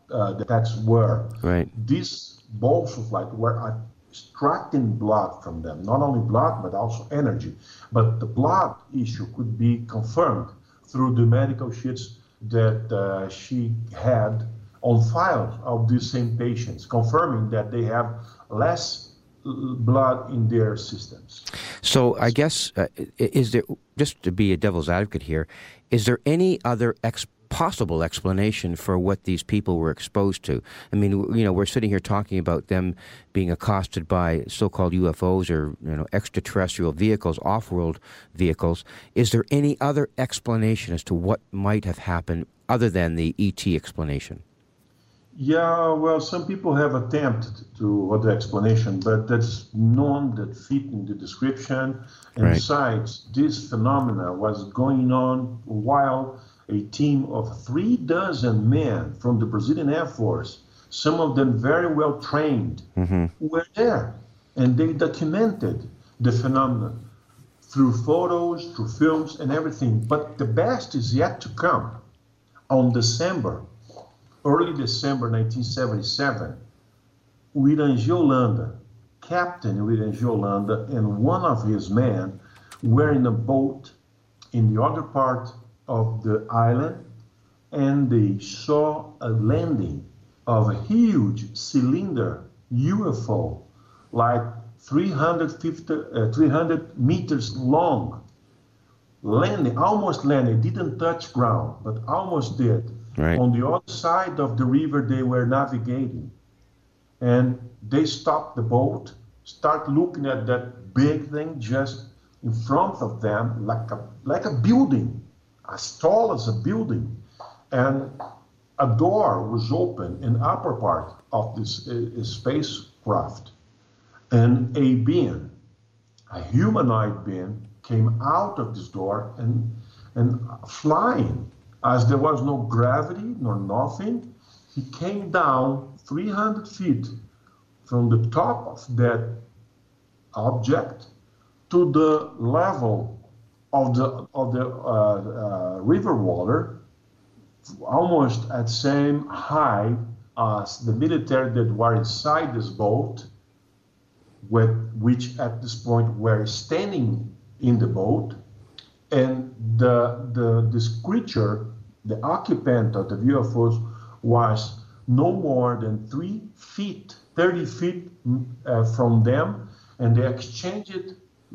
uh, the attacks were. Right. These balls of light were extracting blood from them, not only blood, but also energy. But the blood issue could be confirmed through the medical sheets that uh, she had on file of these same patients, confirming that they have less blood in their systems. So I guess, uh, is there, just to be a devil's advocate here, is there any other ex- possible explanation for what these people were exposed to? I mean, you know, we're sitting here talking about them being accosted by so-called U F Os or, you know, extraterrestrial vehicles, off-world vehicles. Is there any other explanation as to what might have happened other than the E T explanation? Yeah, well, some people have attempted to other explanation, but that's none that fit in the description. And right. Besides, this phenomena was going on while a team of three dozen men from the Brazilian Air Force, some of them very well trained, mm-hmm. were there. And they documented the phenomenon through photos, through films, and everything. But the best is yet to come. On December, early December nineteen seventy-seven, o Irangi Holanda, Captain Irangi Holanda, and one of his men were in a boat in the other part of the island, and they saw a landing of a huge cylinder U F O, like three hundred fifty, uh, three hundred meters long, landing, almost landing, didn't touch ground, but almost did. Right. On the other side of the river they were navigating. And they stopped the boat, start looking at that big thing just in front of them, like a, like a building, as tall as a building. And a door was open in the upper part of this uh, spacecraft. And a being, a humanoid being, came out of this door and, and flying. As there was no gravity nor nothing, he came down three hundred feet from the top of that object to the level of the of the uh, uh, river water, almost at same height as the military that were inside this boat, with, which at this point were standing in the boat. And the, the this creature, the occupant of the U F Os, was no more than three feet, thirty feet uh, from them, and they exchanged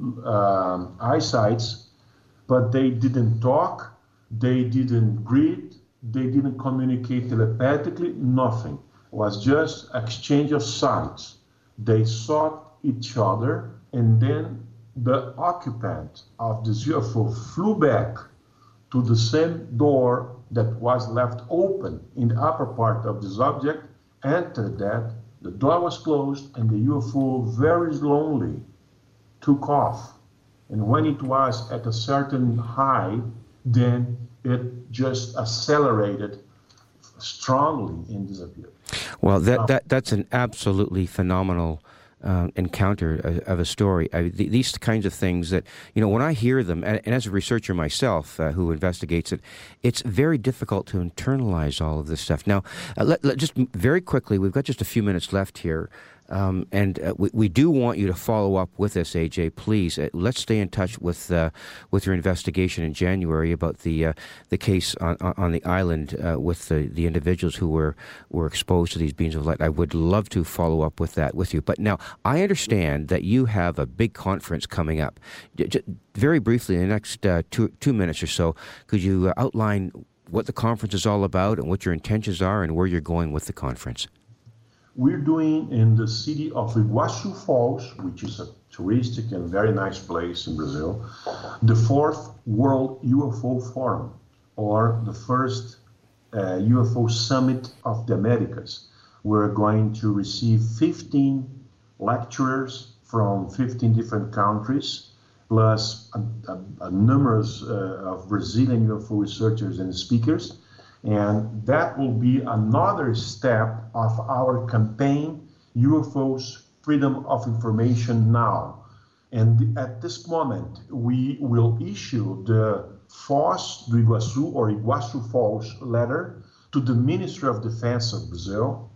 um, eyesights, but they didn't talk, they didn't greet, they didn't communicate telepathically, nothing. It was just exchange of sights. They saw each other, and then the occupant of this U F O flew back to the same door that was left open in the upper part of this object, entered that, the door was closed, and the U F O very slowly took off. And when it was at a certain height, then it just accelerated strongly and disappeared. Well, that, that that's an absolutely phenomenal Uh, encounter of a story. I, th- these kinds of things that, you know, when I hear them, and, and as a researcher myself uh, who investigates it, it's very difficult to internalize all of this stuff. Now, uh, let, let, just very quickly, we've got just a few minutes left here. Um, and uh, we, we do want you to follow up with us, A J. Please, uh, let's stay in touch with uh, with your investigation in January about the uh, the case on on the island uh, with the, the individuals who were were exposed to these beams of light. I would love to follow up with that with you. But now, I understand that you have a big conference coming up. J- very briefly, in the next uh, two two minutes or so, could you uh, outline what the conference is all about and what your intentions are and where you're going with the conference? We're doing in the city of Iguaçu Falls, which is a touristic and very nice place in Brazil, the fourth World U F O Forum, or the first uh, U F O Summit of the Americas. We're going to receive fifteen lecturers from fifteen different countries, plus a, a, a numerous uh, of Brazilian U F O researchers and speakers. And that will be another step of our campaign, U F Os Freedom of Information Now. And at this moment, we will issue the Foz do Iguaçu or Iguaçu Falls letter to the Ministry of Defense of Brazil,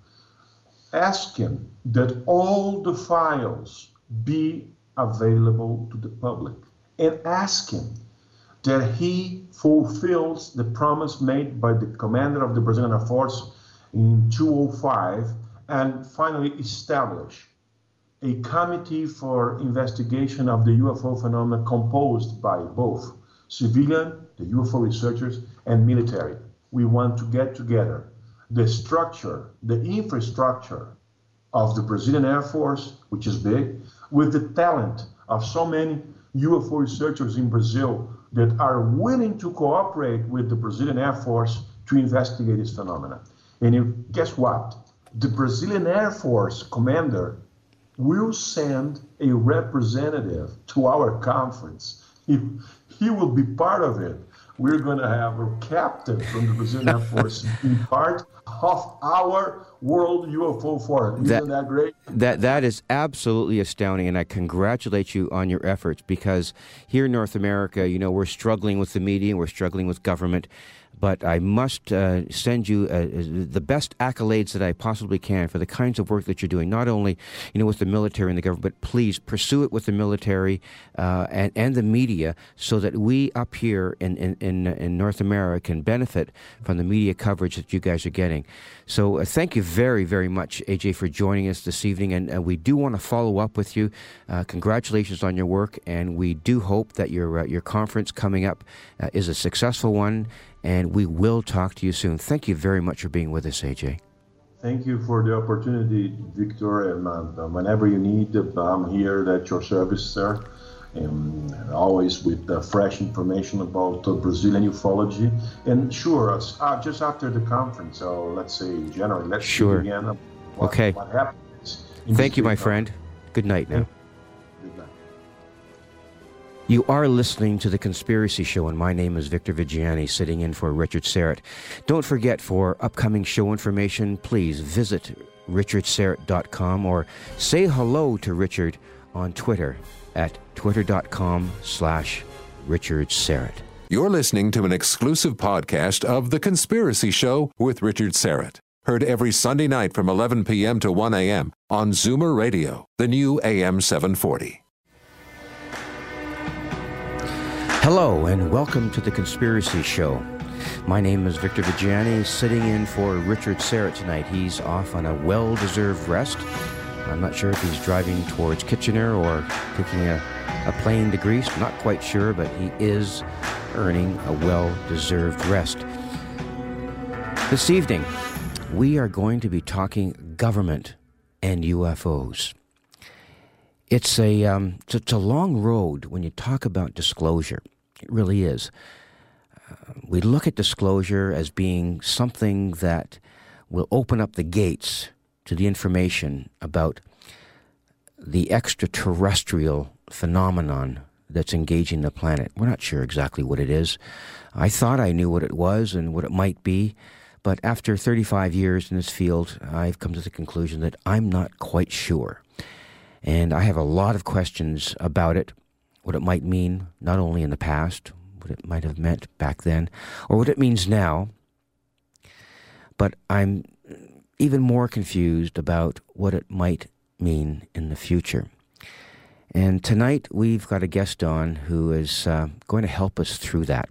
asking that all the files be available to the public, and asking that he fulfills the promise made by the commander of the Brazilian Air Force in two thousand five, and finally establish a committee for investigation of the U F O phenomena composed by both civilian, the U F O researchers, and military. We want to get together the structure, the infrastructure of the Brazilian Air Force, which is big, with the talent of so many U F O researchers in Brazil that are willing to cooperate with the Brazilian Air Force to investigate this phenomena. And you, guess what? The Brazilian Air Force commander will send a representative to our conference. He, he will be part of it. We're going to have a captain from the Brazilian Air Force be part of our World U F O Forum. Isn't that, that great? That That is absolutely astounding, and I congratulate you on your efforts, because here in North America, you know, we're struggling with the media, we're struggling with government, but I must uh, send you uh, the best accolades that I possibly can for the kinds of work that you're doing, not only, you know, with the military and the government, but please pursue it with the military uh, and, and the media, so that we up here in, in, in, in North America can benefit from the media coverage that you guys are getting. So uh, thank you very, very much, A J, for joining us this evening, and uh, we do want to follow up with you. Uh, congratulations on your work, and we do hope that your, uh, your conference coming up uh, is a successful one, and we will talk to you soon. Thank you very much for being with us, A J. Thank you for the opportunity, Victor, and uh, whenever you need, uh, I'm here at your service, sir, and always with uh, fresh information about uh, Brazilian ufology. And sure, uh, just after the conference, so let's say January, let's sure. see again what, okay. what happens. Thank you, my friend. Good night now. Good night. You are listening to The Conspiracy Show, and my name is Victor Viggiani, sitting in for Richard Syrett. Don't forget, for upcoming show information, please visit richard syrett dot com or say hello to Richard on Twitter at twitter.com slash Richard Syrett. You're listening to an exclusive podcast of The Conspiracy Show with Richard Syrett. Heard every Sunday night from eleven p.m. to one a.m. on Zoomer Radio, the new A M seven forty. Hello, and welcome to The Conspiracy Show. My name is Victor Viggiani, sitting in for Richard Syrett tonight. He's off on a well-deserved rest. I'm not sure if he's driving towards Kitchener or taking a, a plane to Greece. Not quite sure, but he is earning a well-deserved rest. This evening, we are going to be talking government and U F Os. It's a, um, it's, it's a long road when you talk about disclosure. It really is. Uh, we look at disclosure as being something that will open up the gates to the information about the extraterrestrial phenomenon that's engaging the planet. We're not sure exactly what it is. I thought I knew what it was and what it might be, but after thirty-five years in this field, I've come to the conclusion that I'm not quite sure. And I have a lot of questions about it, what it might mean, not only in the past, what it might have meant back then, or what it means now, but I'm even more confused about what it might mean in the future. And tonight we've got a guest on who is uh, going to help us through that.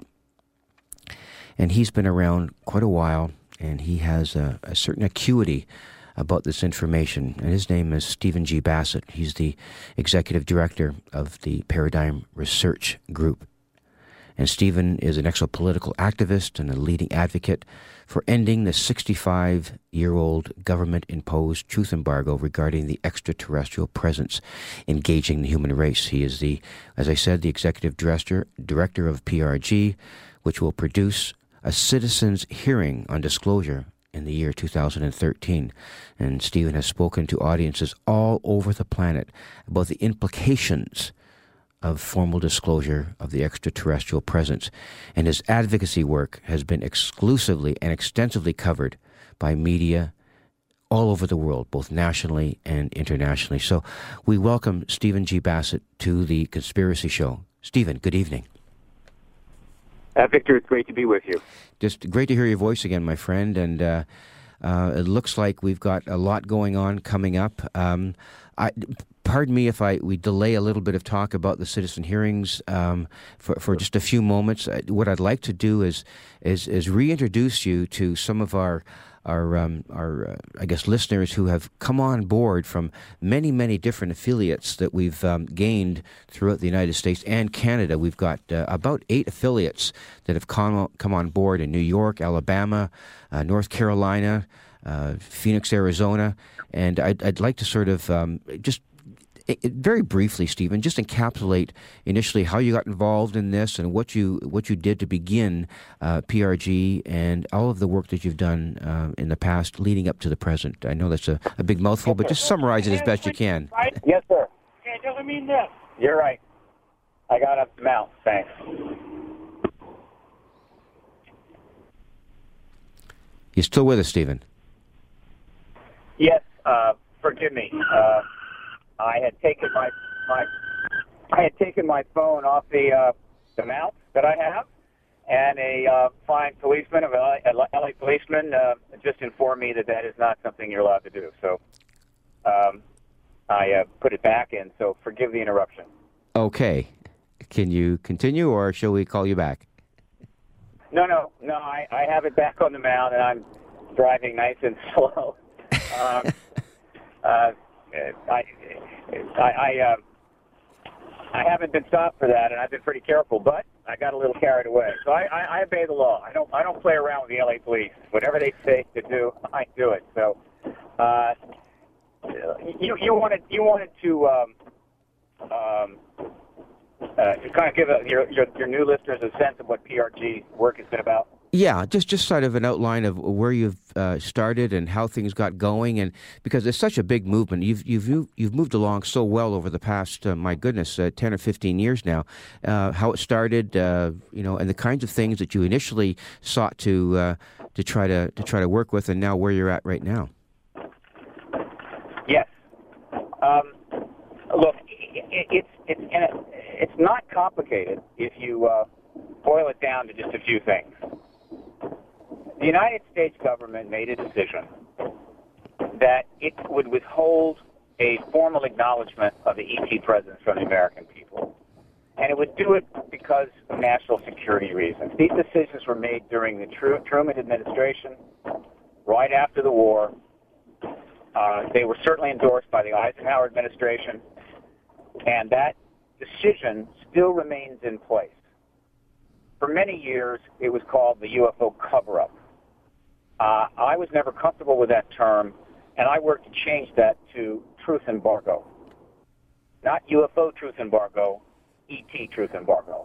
And he's been around quite a while, and he has a, a certain acuity about this information. And his name is Stephen G. Bassett. He's the executive director of the Paradigm Research Group. And Stephen is an exopolitical activist and a leading advocate for ending the sixty-five-year-old government-imposed truth embargo regarding the extraterrestrial presence engaging the human race. He is the, as I said, the executive director, director of P R G, which will produce a citizens' hearing on disclosure in the year two thousand thirteen. And Stephen has spoken to audiences all over the planet about the implications of formal disclosure of the extraterrestrial presence, and his advocacy work has been exclusively and extensively covered by media all over the world, both nationally and internationally. So we welcome Stephen G. Bassett to The Conspiracy Show. Stephen, good evening. Uh, Victor, it's great to be with you. Just great to hear your voice again, my friend. And uh, uh, it looks like we've got a lot going on coming up. Um, I, pardon me if I we delay a little bit of talk about the citizen hearings um, for for just a few moments. What I'd like to do is is is reintroduce you to some of our. Our, um, our uh, I guess, listeners who have come on board from many, many different affiliates that we've um, gained throughout the United States and Canada. We've got uh, about eight affiliates that have come, come on board in New York, Alabama, uh, North Carolina, uh, Phoenix, Arizona. And I'd, I'd like to sort of um, just It, it, very briefly, Stephen, just encapsulate initially how you got involved in this and what you what you did to begin uh, P R G and all of the work that you've done uh, in the past leading up to the present. I know that's a, a big mouthful, but just summarize it as best you can. Yes, sir. Okay, it doesn't mean this. You're right. I got up the mount. Thanks. You still with us, Stephen? Yes. Uh, forgive me. Uh, I had taken my my I had taken my phone off the uh, the mount that I have, and a uh, fine policeman, of a L A policeman, uh, just informed me that that is not something you're allowed to do. So um, I uh, put it back in. So forgive the interruption. Okay, can you continue, or shall we call you back? No, no, no. I, I have it back on the mount, and I'm driving nice and slow. Um, uh, I, I, I, uh, I haven't been stopped for that, and I've been pretty careful, but I got a little carried away. So I, I, I obey the law. I don't, I don't play around with the L A police. Whatever they say to do, I do it. So, uh, you, you wanted, you wanted to, um, um, uh, to kind of give a, your, your, your new listeners a sense of what P R G work has been about. Yeah, just just sort of an outline of where you've uh, started and how things got going, and because it's such a big movement, you've you've you've moved along so well over the past, uh, my goodness, uh, ten or fifteen years now. Uh, how it started, uh, you know, and the kinds of things that you initially sought to uh, to try to to try to work with, and now where you're at right now. Yes. Um, look, it, it's it's and it, it's not complicated if you uh, boil it down to just a few things. The United States government made a decision that it would withhold a formal acknowledgement of the E T presence from the American people. And it would do it because of national security reasons. These decisions were made during the Truman administration, right after the war. Uh, they were certainly endorsed by the Eisenhower administration. And that decision still remains in place. For many years, it was called the U F O cover-up. Uh, I was never comfortable with that term, and I worked to change that to truth embargo. Not U F O truth embargo, E T truth embargo.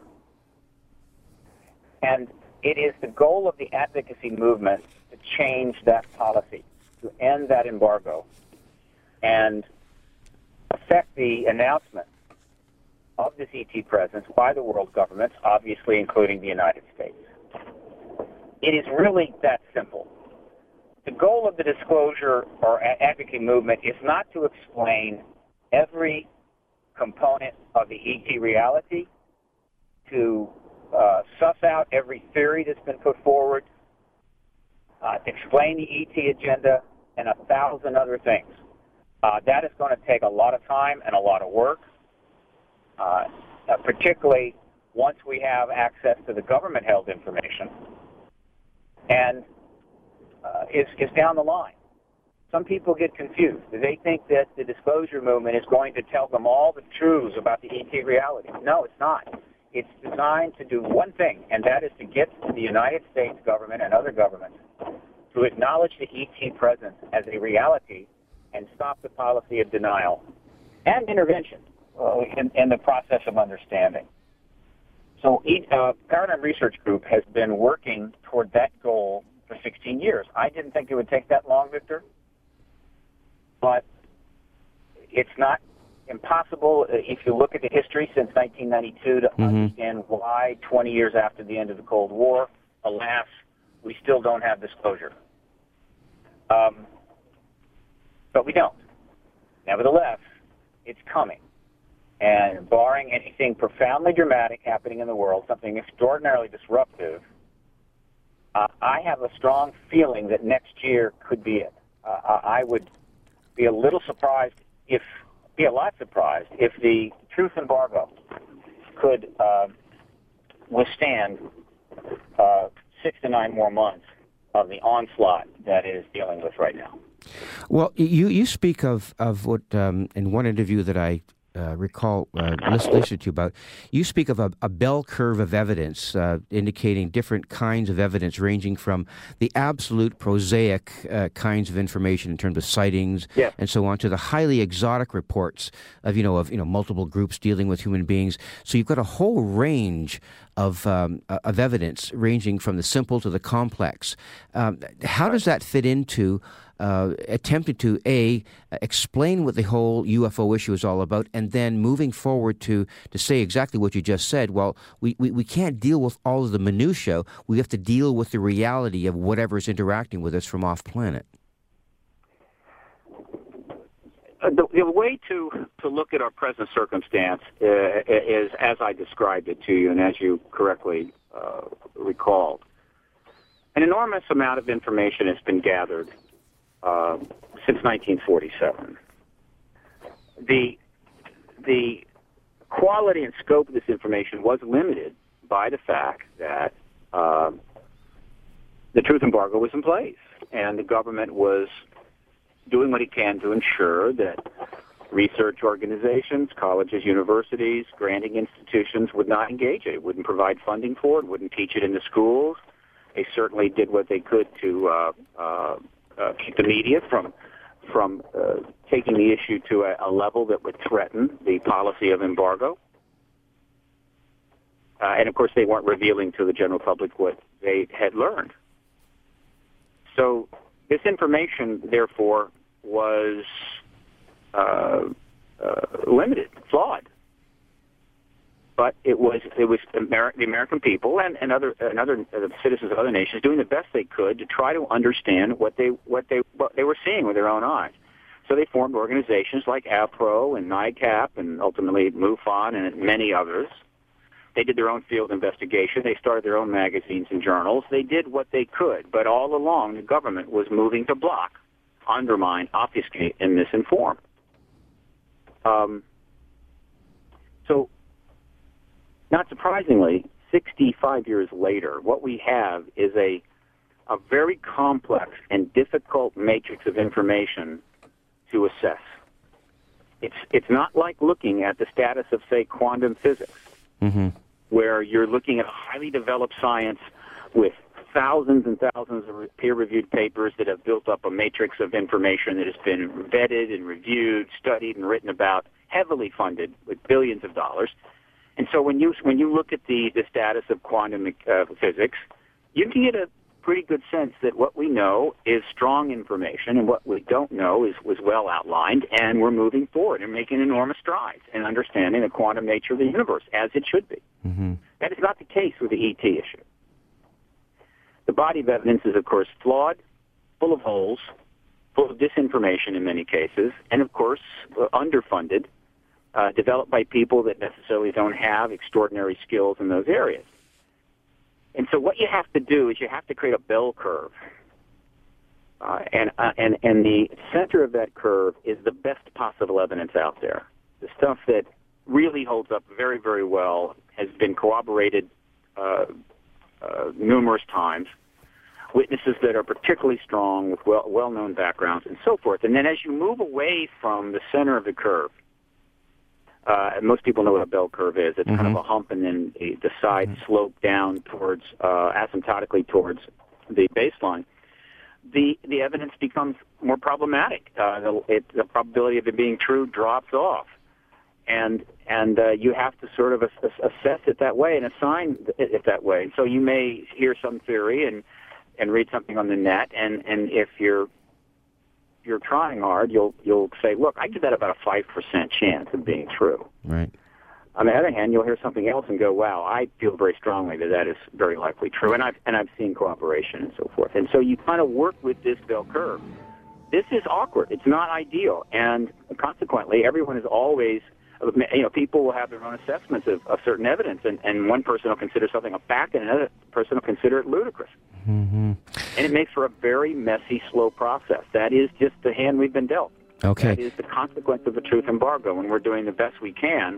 And it is the goal of the advocacy movement to change that policy, to end that embargo, and affect the announcement of this E T presence by the world governments, obviously including the United States. It is really that simple. The goal of the disclosure or advocacy movement is not to explain every component of the E T reality, to uh, suss out every theory that's been put forward, uh, explain the E T agenda, and a thousand other things. Uh, that is going to take a lot of time and a lot of work, uh, uh, particularly once we have access to the government-held information. And Uh, is, is down the line. Some people get confused. They think that the disclosure movement is going to tell them all the truths about the E T reality. No, it's not. It's designed to do one thing, and that is to get the United States government and other governments to acknowledge the E T presence as a reality and stop the policy of denial and intervention uh, in, in the process of understanding. So uh, Paradigm Research Group has been working toward that goal for sixteen years. I didn't think it would take that long, Victor, but it's not impossible if you look at the history since nineteen ninety-two to mm-hmm. understand why twenty years after the end of the Cold War, alas, we still don't have disclosure. Um, but we don't. Nevertheless, it's coming. And barring anything profoundly dramatic happening in the world, something extraordinarily disruptive, uh, I have a strong feeling that next year could be it. Uh, I would be a little surprised if, be a lot surprised if the truth embargo could uh, withstand uh, six to nine more months of the onslaught that it is dealing with right now. Well, you, you speak of, of what, um, in one interview that I uh, recall uh, listening to you about, you speak of a, a bell curve of evidence uh, indicating different kinds of evidence ranging from the absolute prosaic uh, kinds of information in terms of sightings yes. and so on to the highly exotic reports of, you know, of, you know, multiple groups dealing with human beings. So you've got a whole range of um, of evidence ranging from the simple to the complex. Um, how does that fit into uh, attempting to, A, explain what the whole U F O issue is all about, and then moving forward to, to say exactly what you just said? Well, we, we, we can't deal with all of the minutiae. We have to deal with the reality of whatever is interacting with us from off-planet. Uh, the, the way to, to look at our present circumstance uh, is as I described it to you and as you correctly uh, recalled. An enormous amount of information has been gathered uh, since nineteen forty-seven. The, the quality and scope of this information was limited by the fact that uh, the truth embargo was in place and the government was doing what it can to ensure that research organizations, colleges, universities, granting institutions would not engage it, wouldn't provide funding for it, wouldn't teach it in the schools. They certainly did what they could to uh, uh, uh, keep the media from from uh, taking the issue to a, a level that would threaten the policy of embargo. Uh, and, of course, they weren't revealing to the general public what they had learned. So this information, therefore, was uh, uh, limited, flawed. But it was it was Ameri- the American people and, and other and other uh, citizens of other nations doing the best they could to try to understand what they what they what they were seeing with their own eyes. So they formed organizations like APRO and NICAP and ultimately MUFON and many others. They did their own field investigation. They started their own magazines and journals. They did what they could, but all along the government was moving to block, undermine, obfuscate, and misinform. Um, so, not surprisingly, sixty-five years later, what we have is a a very complex and difficult matrix of information to assess. It's it's not like looking at the status of, say, quantum physics. Mm-hmm. Where you're looking at a highly developed science with thousands and thousands of peer-reviewed papers that have built up a matrix of information that has been vetted and reviewed, studied, and written about, heavily funded with billions of dollars. And so when you when you look at the, the status of quantum uh, physics, you can get a pretty good sense that what we know is strong information and what we don't know is was well outlined, and we're moving forward and making enormous strides in understanding the quantum nature of the universe, as it should be. Mm-hmm. That is not the case with the E T issue. The body of evidence is, of course, flawed, full of holes, full of disinformation in many cases, and, of course, uh, underfunded, uh, developed by people that necessarily don't have extraordinary skills in those areas. And so what you have to do is you have to create a bell curve. Uh, and, uh, and, and the center of that curve is the best possible evidence out there. The stuff that really holds up very, very well, has been corroborated uh, uh, numerous times, witnesses that are particularly strong with well, well-known backgrounds and so forth. And then as you move away from the center of the curve, Uh, and most people know what a bell curve is. It's mm-hmm. kind of a hump, and then the, the sides mm-hmm. slope down towards, uh, asymptotically towards the baseline. The the evidence becomes more problematic. Uh, the, it, the probability of it being true drops off, and and uh, you have to sort of ass- assess it that way and assign it that way. And so you may hear some theory and and read something on the net, and, and if you're you're trying hard, you'll you'll say, look, I give that about a five percent chance of being true. Right. On the other hand, you'll hear something else and go, wow, I feel very strongly that that is very likely true, and I've and I've seen cooperation and so forth. And so you kind of work with this bell curve. This is awkward. It's not ideal, and consequently, everyone is always you know, people will have their own assessments of, of certain evidence, and, and one person will consider something a fact, and another person will consider it ludicrous. Mm-hmm. And it makes for a very messy, slow process. That is just the hand we've been dealt. Okay. That is the consequence of the truth embargo, and we're doing the best we can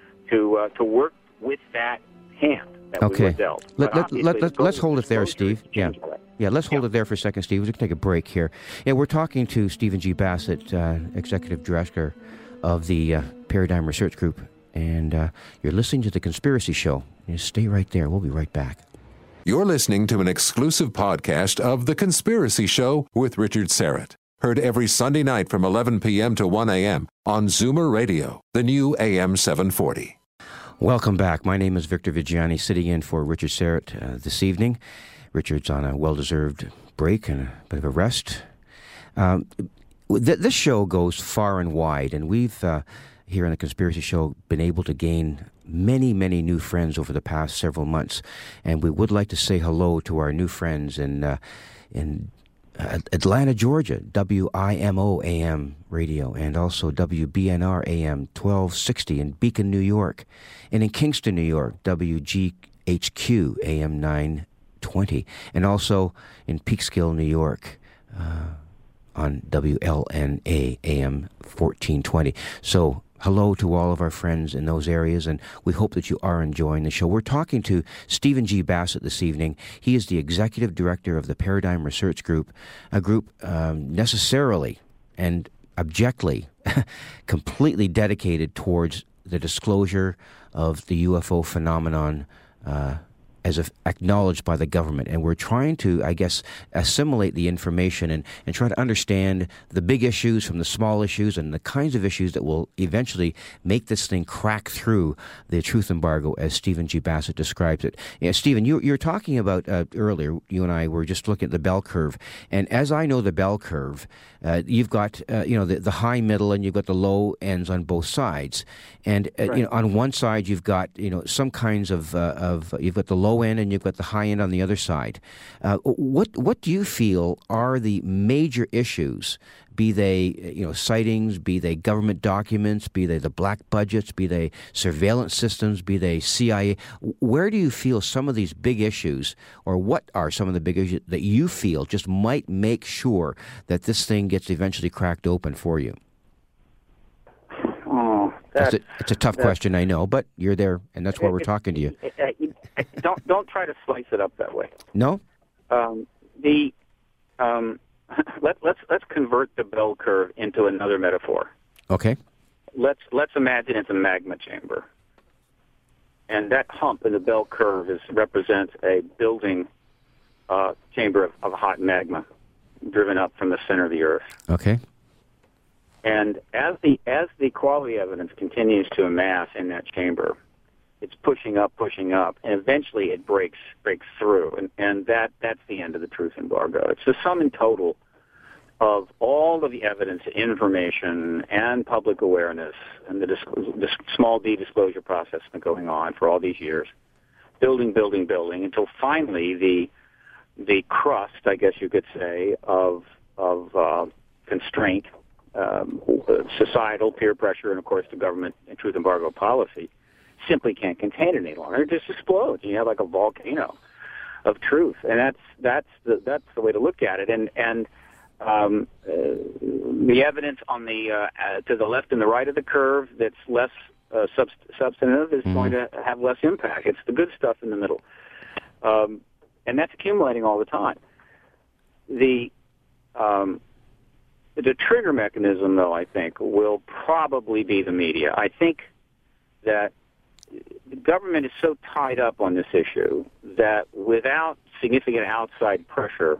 to uh, to work with that hand that okay. we were dealt. Let, let, let, let, let's hold it there, Steve. Yeah. That. Yeah, let's hold yeah. it there for a second, Steve. We can take a break here. Yeah, we're talking to Stephen G. Bassett, uh, Executive Director of the uh, Paradigm Research Group, and uh, you're listening to The Conspiracy Show. You stay right there. We'll be right back. You're listening to an exclusive podcast of The Conspiracy Show with Richard Syrett. Heard every Sunday night from eleven p.m. to one a.m. on Zoomer Radio, the new A M seven forty. Welcome back. My name is Victor Vigiani, sitting in for Richard Syrett uh, this evening. Richard's on a well-deserved break and a bit of a rest. Um, th- this show goes far and wide, and we've, uh, here on The Conspiracy Show, been able to gain many, many new friends over the past several months. And we would like to say hello to our new friends in uh, in uh, Atlanta, Georgia, W I M O A M radio, and also W B N R A M twelve sixty in Beacon, New York, and in Kingston, New York, W G H Q A M nine twenty, and also in Peekskill, New York, uh, on W L N A A M fourteen twenty. So hello to all of our friends in those areas, and we hope that you are enjoying the show. We're talking to Stephen G. Bassett this evening. He is the Executive Director of the Paradigm Research Group, a group um, necessarily and abjectly completely dedicated towards the disclosure of the U F O phenomenon uh, as of acknowledged by the government. And we're trying to, I guess, assimilate the information and, and try to understand the big issues from the small issues and the kinds of issues that will eventually make this thing crack through the truth embargo, as Stephen G. Bassett describes it. Yeah, Stephen, you, you were talking about uh, earlier, you and I were just looking at the bell curve. And as I know the bell curve, uh, you've got, uh, you know, the, the high, middle, and you've got the low ends on both sides. And, uh, right. you know, on one side, you've got, you know, some kinds of, uh, of you've got the low end and you've got the high end on the other side. Uh, what what do you feel are the major issues, be they, you know, sightings, be they government documents, be they the black budgets, be they surveillance systems, be they C I A? Where do you feel some of these big issues, or what are some of the big issues that you feel just might make sure that this thing gets eventually cracked open for you? Oh, that's, it's, a, it's a tough question, I know, but you're there, and that's why we're talking to you. It, it, it, don't don't try to slice it up that way. No. Um, the um, let let's let's convert the bell curve into another metaphor. Okay. Let's let's imagine it's a magma chamber, and that hump in the bell curve is represents a building uh, chamber of, of hot magma driven up from the center of the Earth. Okay. And as the as the quality evidence continues to amass in that chamber, it's pushing up, pushing up, and eventually it breaks breaks through, and, and that that's the end of the truth embargo. It's the sum and total of all of the evidence, information, and public awareness, and the, dis- the small d disclosure process been going on for all these years, building, building, building, until finally the the crust, I guess you could say, of of uh, constraint. Um, societal peer pressure, and of course the government and truth embargo policy simply can't contain it any longer. It just explodes, and you have like a volcano of truth, and that's that's the that's the way to look at it. And and um, uh, the evidence on the uh, uh, to the left and the right of the curve that's less uh, sub- substantive is mm-hmm. going to have less impact. It's the good stuff in the middle, um, and that's accumulating all the time. The um, The trigger mechanism, though, I think, will probably be the media. I think that the government is so tied up on this issue that without significant outside pressure,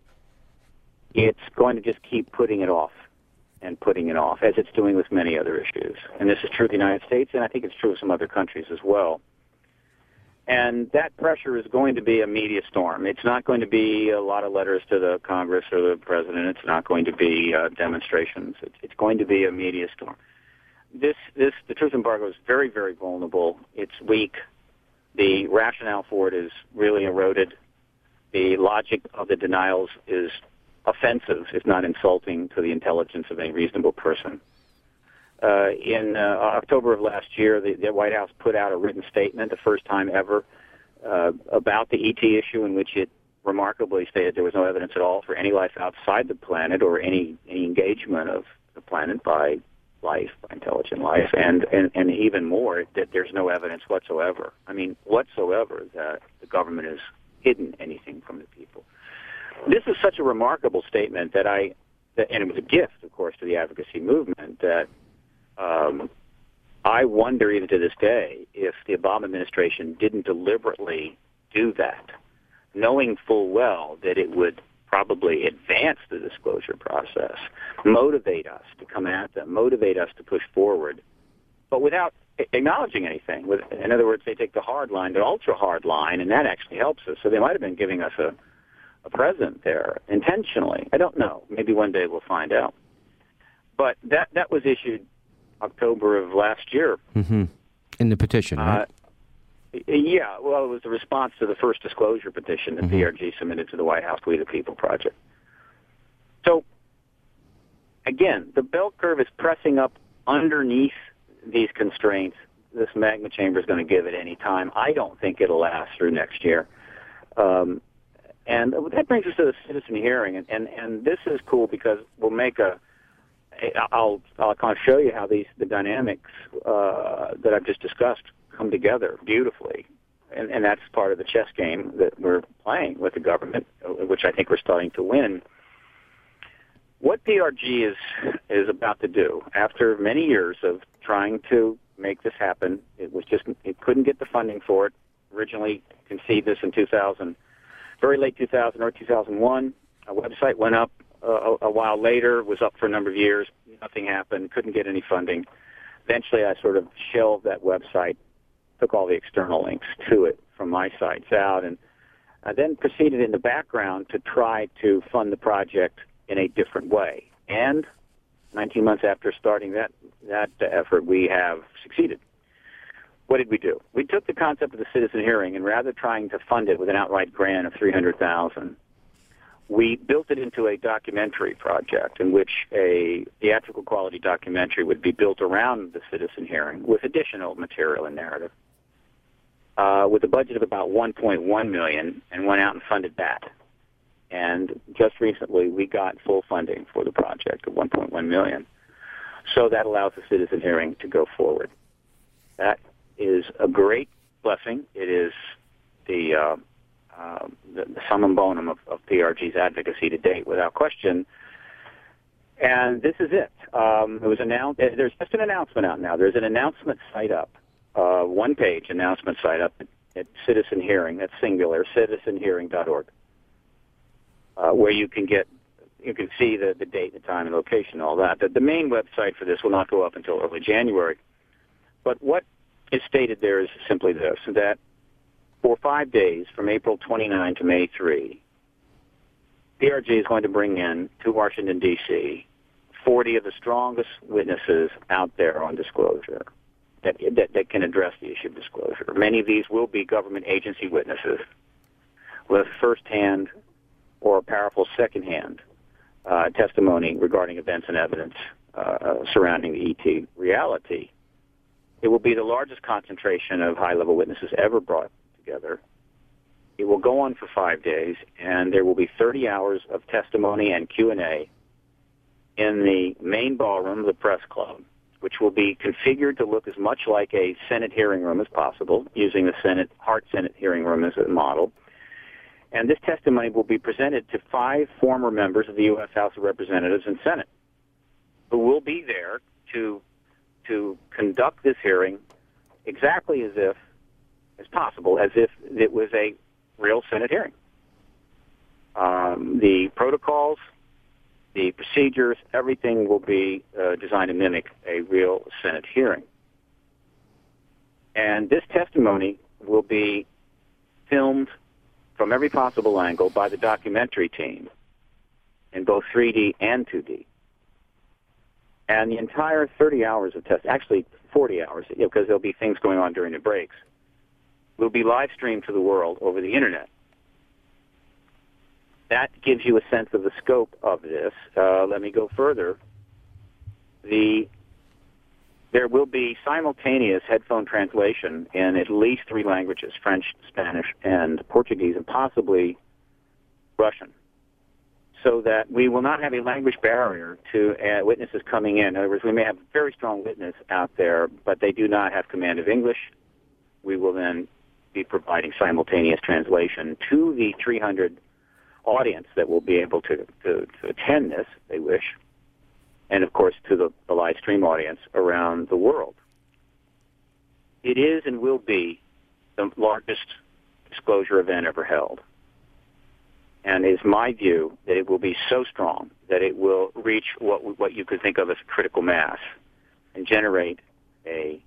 it's going to just keep putting it off and putting it off, as it's doing with many other issues. And this is true of the United States, and I think it's true of some other countries as well. And that pressure is going to be a media storm. It's not going to be a lot of letters to the Congress or the president. It's not going to be uh, demonstrations. It's, it's going to be a media storm. This, this, the truth embargo is very, very vulnerable. It's weak. The rationale for it is really eroded. The logic of the denials is offensive, if not insulting, to the intelligence of any reasonable person. Uh, in uh, October of last year, the, the White House put out a written statement, the first time ever, uh, about the E T issue, in which it remarkably stated there was no evidence at all for any life outside the planet or any, any engagement of the planet by life, by intelligent life, and, and, and even more, that there's no evidence whatsoever. I mean, whatsoever that the government has hidden anything from the people. This is such a remarkable statement that I, that, and it was a gift, of course, to the advocacy movement, that um, I wonder even to this day if the Obama administration didn't deliberately do that, knowing full well that it would probably advance the disclosure process, motivate us to come at them, motivate us to push forward, but without acknowledging anything. With, in other words, they take the hard line, the ultra-hard line, and that actually helps us. So they might have been giving us a, a present there intentionally. I don't know. Maybe one day we'll find out. But that, that was issued October of last year. Mm-hmm. In the petition, right? Uh, Yeah, well, it was a response to the first disclosure petition that mm-hmm. P R G submitted to the White House We the People project. So, again, the bell curve is pressing up underneath these constraints. This magma chamber is going to give at any time. I don't think it'll last through next year. Um, and that brings us to the citizen hearing, and, and, and this is cool because we'll make a I'll, I'll kind of show you how these the dynamics uh, that I've just discussed come together beautifully, and, and that's part of the chess game that we're playing with the government, which I think we're starting to win. What P R G is is about to do, after many years of trying to make this happen, it was just it couldn't get the funding for it. Originally conceived this in two thousand, very late two thousand or two thousand one. A website went up uh, a, a while later, was up for a number of years. Nothing happened. Couldn't get any funding. Eventually, I sort of shelved that website, took all the external links to it from my sites out, and I then proceeded in the background to try to fund the project in a different way. And nineteen months after starting that, that effort, we have succeeded. What did we do? We took the concept of the citizen hearing, and rather trying to fund it with an outright grant of three hundred thousand dollars, we built it into a documentary project in which a theatrical quality documentary would be built around the citizen hearing with additional material and narrative. Uh, with a budget of about one point one million dollars, and went out and funded that. And just recently, we got full funding for the project of one point one million dollars. So that allows the citizen hearing to go forward. That is a great blessing. It is the, uh, uh, the, the summum bonum of, of P R G's advocacy to date, without question. And this is it. Um, it was announced. There's just an announcement out now. There's an announcement site up. Uh, one-page announcement site up at, at Citizen Hearing, that's singular, citizen hearing dot org, uh, where you can get, you can see the, the date, the time, and location, all that. The, the main website for this will not go up until early January. But what is stated there is simply this, that for five days, from April twenty-ninth to May third, P R G is going to bring in to Washington, D C, forty of the strongest witnesses out there on disclosure. That, that, that can address the issue of disclosure. Many of these will be government agency witnesses with firsthand or powerful secondhand uh, testimony regarding events and evidence uh, surrounding the E T reality. It will be the largest concentration of high-level witnesses ever brought together. It will go on for five days, and there will be thirty hours of testimony and Q and A in the main ballroom of the Press Club, which will be configured to look as much like a Senate hearing room as possible, using the Senate Hart Senate hearing room as a model. And this testimony will be presented to five former members of the U S House of Representatives and Senate, who will be there to to conduct this hearing exactly as if, as possible, as if it was a real Senate hearing. Um, the protocols, the procedures, everything will be uh, designed to mimic a real Senate hearing. And this testimony will be filmed from every possible angle by the documentary team in both three D and two D. And the entire thirty hours of test, actually forty hours, you know, because there'll be things going on during the breaks, will be live streamed to the world over the Internet. That gives you a sense of the scope of this. Uh, let me go further. The there will be simultaneous headphone translation in at least three languages, French, Spanish, and Portuguese, and possibly Russian, so that we will not have a language barrier to uh, witnesses coming in. In other words, we may have a very strong witness out there, but they do not have command of English. We will then be providing simultaneous translation to the three hundred audience that will be able to, to, to attend this, if they wish, and, of course, to the, the live stream audience around the world. It is and will be the largest disclosure event ever held. And it is my view that it will be so strong that it will reach what what you could think of as critical mass and generate a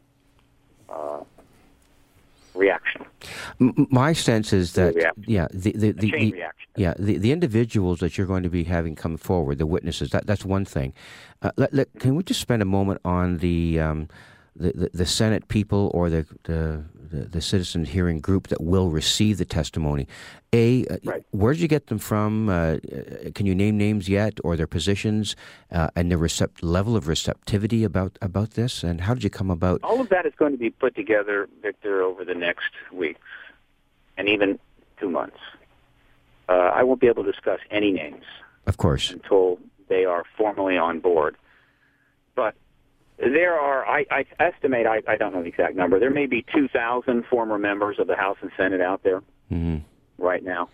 uh, reaction. My sense is that yeah, the the, the, chain the reaction. yeah the, the individuals that you're going to be having come forward, the witnesses, that that's one thing. Uh, let, let, can we just spend a moment on the um, the, the the Senate people or the the the, the citizen hearing group that will receive the testimony? A, uh, right. Where did you get them from? Uh, can you name names yet, or their positions, uh, and their recept- level of receptivity about, about this? And how did you come about? All of that is going to be put together, Victor, over the next weeks, and even two months. Uh, I won't be able to discuss any names, of course, until they are formally on board. But there are, I, I estimate, I, I don't know the exact number, there may be two thousand former members of the House and Senate out there. Mm-hmm. Right now.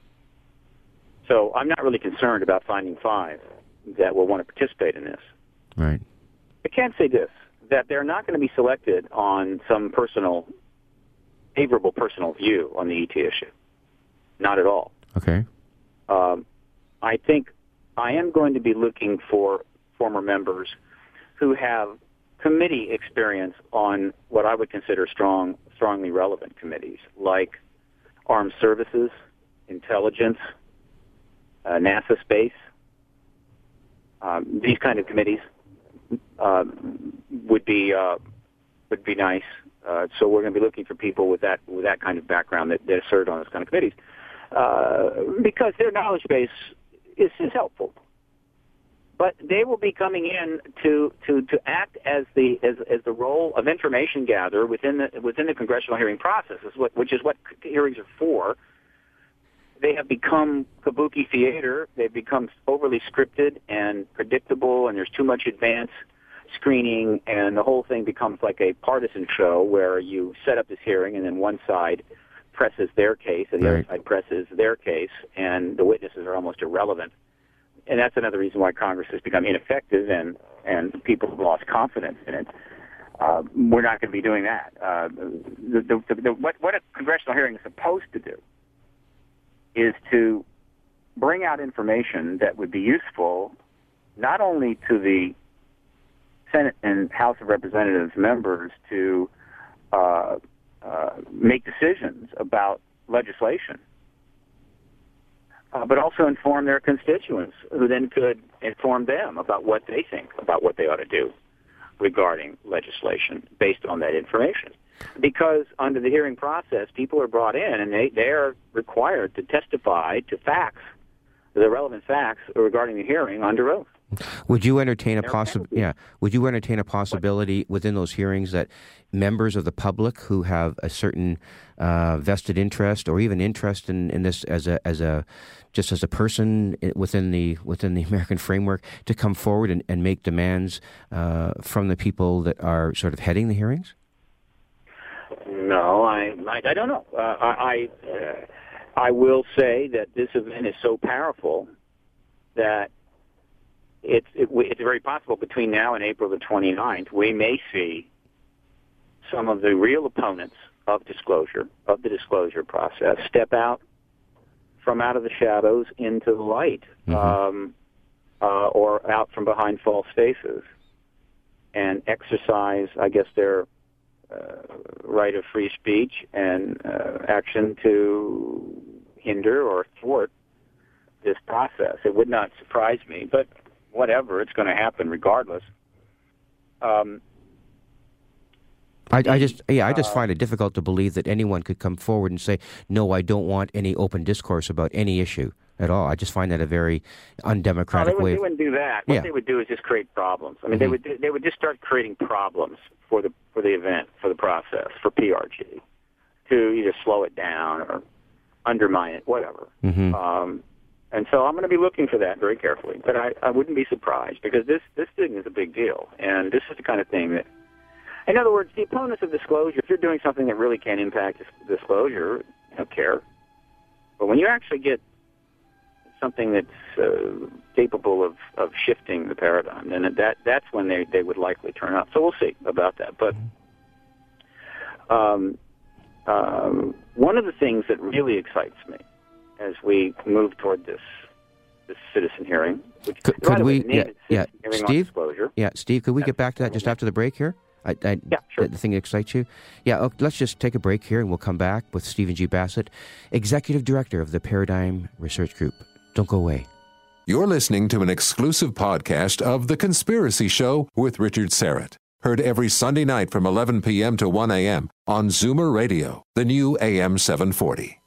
So I'm not really concerned about finding five that will want to participate in this. Right. I can say this, that they're not going to be selected on some personal, favorable personal view on the E T issue. Not at all. Okay. Um, I think I am going to be looking for former members who have committee experience on what I would consider strong, strongly relevant committees, like Armed Services, Intelligence, uh, NASA Space, um, these kind of committees uh, would be uh, would be nice. Uh, so we're going to be looking for people with that with that kind of background that, that served on those kind of committees, uh, because their knowledge base is, is helpful. But they will be coming in to, to, to act as the as, as the role of information gatherer within the within the congressional hearing process, which is what hearings are for. They have become kabuki theater. They've become overly scripted and predictable, and there's too much advance screening, and the whole thing becomes like a partisan show where you set up this hearing, and then one side presses their case, and the right. other side presses their case, and the witnesses are almost irrelevant. And that's another reason why Congress has become ineffective, and, and people have lost confidence in it. Uh, we're not going to be doing that. Uh, the, the, the, what, what a congressional hearing is supposed to do is to bring out information that would be useful not only to the Senate and House of Representatives members to uh, uh, make decisions about legislation, Uh, but also inform their constituents, who then could inform them about what they think about what they ought to do regarding legislation based on that information. Because under the hearing process, people are brought in, and they, they are required to testify to facts, the relevant facts regarding the hearing under oath. Would you entertain a possi- yeah, Would you entertain a possibility within those hearings that members of the public who have a certain uh, vested interest or even interest in, in this as a as a just as a person within the within the American framework to come forward and, and make demands uh, from the people that are sort of heading the hearings? No, I I, I don't know. Uh, I I, uh, I will say that this event is so powerful that It's it, it's very possible between now and April the twenty-ninth, we may see some of the real opponents of disclosure, of the disclosure process, step out from out of the shadows into the light, mm-hmm. um, uh, or out from behind false faces, and exercise, I guess, their uh, right of free speech and uh, action to hinder or thwart this process. It would not surprise me, but whatever, it's going to happen regardless. Um, I, I just, yeah, I just uh, find it difficult to believe that anyone could come forward and say, "No, I don't want any open discourse about any issue." at all. I just find that a very undemocratic no, they, would, way. They wouldn't do that. What yeah. they would do is just create problems. I mean, mm-hmm. they would they would just start creating problems for the for the event, for the process, for P R G, to either slow it down or undermine it, whatever. Mm-hmm. Um, and so I'm going to be looking for that very carefully. But I, I wouldn't be surprised, because this, this thing is a big deal. And this is the kind of thing that, in other words, the opponents of disclosure, if you're doing something that really can impact disclosure, they don't care. But when you actually get something that's uh, capable of, of shifting the paradigm, then that that's when they, they would likely turn up. So we'll see about that. But um, um, one of the things that really excites me as we move toward this this citizen hearing, which could, could we, yeah, yeah, Steve, disclosure. yeah, Steve, could we get back to that just after the break here? I, I, yeah, sure. The thing that excites you? Yeah, okay, let's just take a break here, and we'll come back with Stephen G. Bassett, Executive Director of the Paradigm Research Group. Don't go away. You're listening to an exclusive podcast of The Conspiracy Show with Richard Syrett. Heard every Sunday night from eleven p.m. to one a.m. on Zoomer Radio, the new A M seven forty.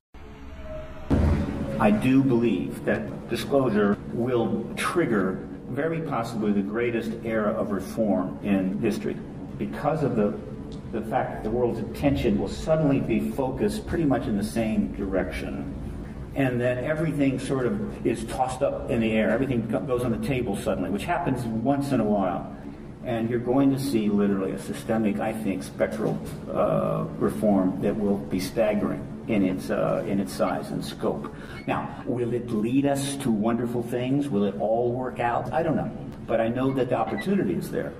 I do believe that disclosure will trigger very possibly the greatest era of reform in history, because of the the fact that the world's attention will suddenly be focused pretty much in the same direction, and then everything sort of is tossed up in the air. Everything goes on the table suddenly, which happens once in a while. And you're going to see literally a systemic, I think, spectral uh, reform that will be staggering in its uh, in its size and scope. Now, will it lead us to wonderful things? Will it all work out? I don't know. But I know that the opportunity is there.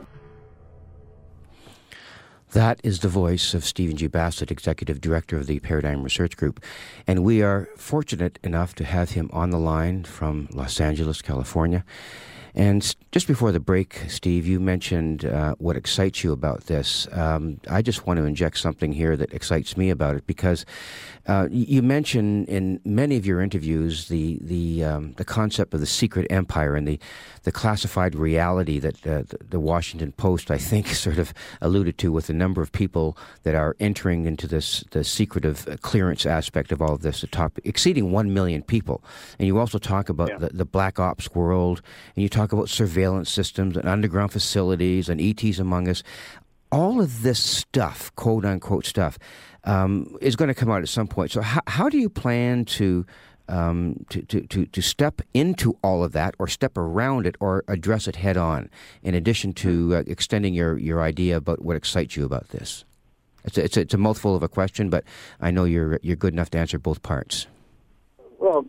That is the voice of Stephen G. Bassett, Executive Director of the Paradigm Research Group. And we are fortunate enough to have him on the line from Los Angeles, California. And just before the break, Steve, you mentioned uh, what excites you about this. Um, I just want to inject something here that excites me about it, because uh, you mentioned in many of your interviews the the um, the concept of the secret empire and the, the classified reality that uh, the, the Washington Post, I think, sort of alluded to, with the number of people that are entering into this the secretive clearance aspect of all of this, the top exceeding one million people. And you also talk about yeah. the, the black ops world, and you talk about surveillance systems and underground facilities and E Ts among us. All of this stuff, quote unquote stuff, um, is going to come out at some point. So how, how do you plan to, um, to, to, to, to step into all of that, or step around it, or address it head on, in addition to uh, extending your, your idea about what excites you about this? It's a, it's, a, it's a mouthful of a question, but I know you're, you're good enough to answer both parts. Well,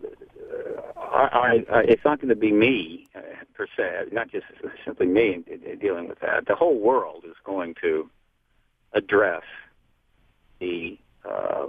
I, I, it's not going to be me, uh, per se, not just simply me dealing with that. The whole world is going to address the uh,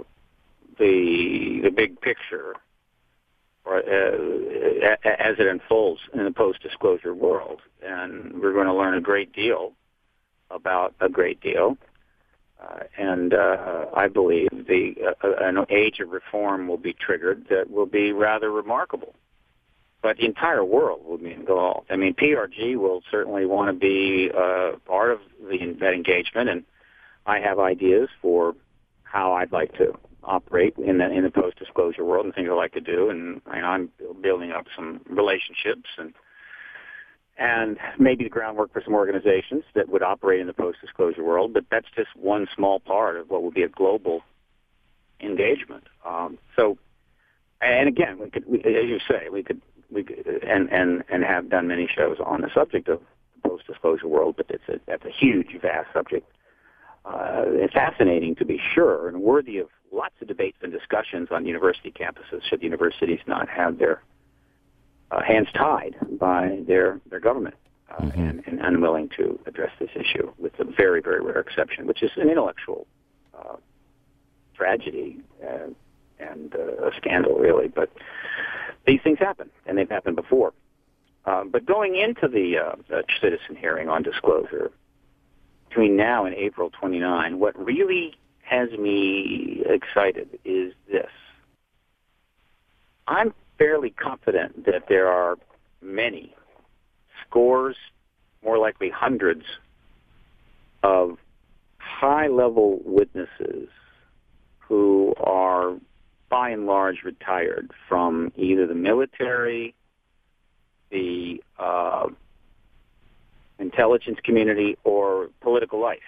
the the big picture, or, uh, as it unfolds in the post-disclosure world. And we're going to learn a great deal about a great deal. Uh, and uh, I believe the uh, an age of reform will be triggered that will be rather remarkable. But the entire world will be involved. I mean, P R G will certainly want to be uh, part of the, that engagement, and I have ideas for how I'd like to operate in the in the post-disclosure world and things I'd like to do. And you know, I'm building up some relationships and and maybe the groundwork for some organizations that would operate in the post-disclosure world. But that's just one small part of what will be a global engagement. Um, so, and again, we could, we, as you say, we could. We and, and and have done many shows on the subject of the post-disclosure world, but it's a, that's a huge, vast subject. Uh, it's fascinating, to be sure, and worthy of lots of debates and discussions on university campuses, should the universities not have their uh, hands tied by their, their government uh, mm-hmm. and, and unwilling to address this issue, with a very, very rare exception, which is an intellectual uh, tragedy uh, and uh, a scandal, really. But these things happen, and they've happened before. Um, but going into the, uh, the citizen hearing on disclosure, between now and April twenty-ninth, what really has me excited is this. I'm fairly confident that there are many, scores, more likely hundreds, of high-level witnesses who are by and large, retired from either the military, the uh, intelligence community, or political life,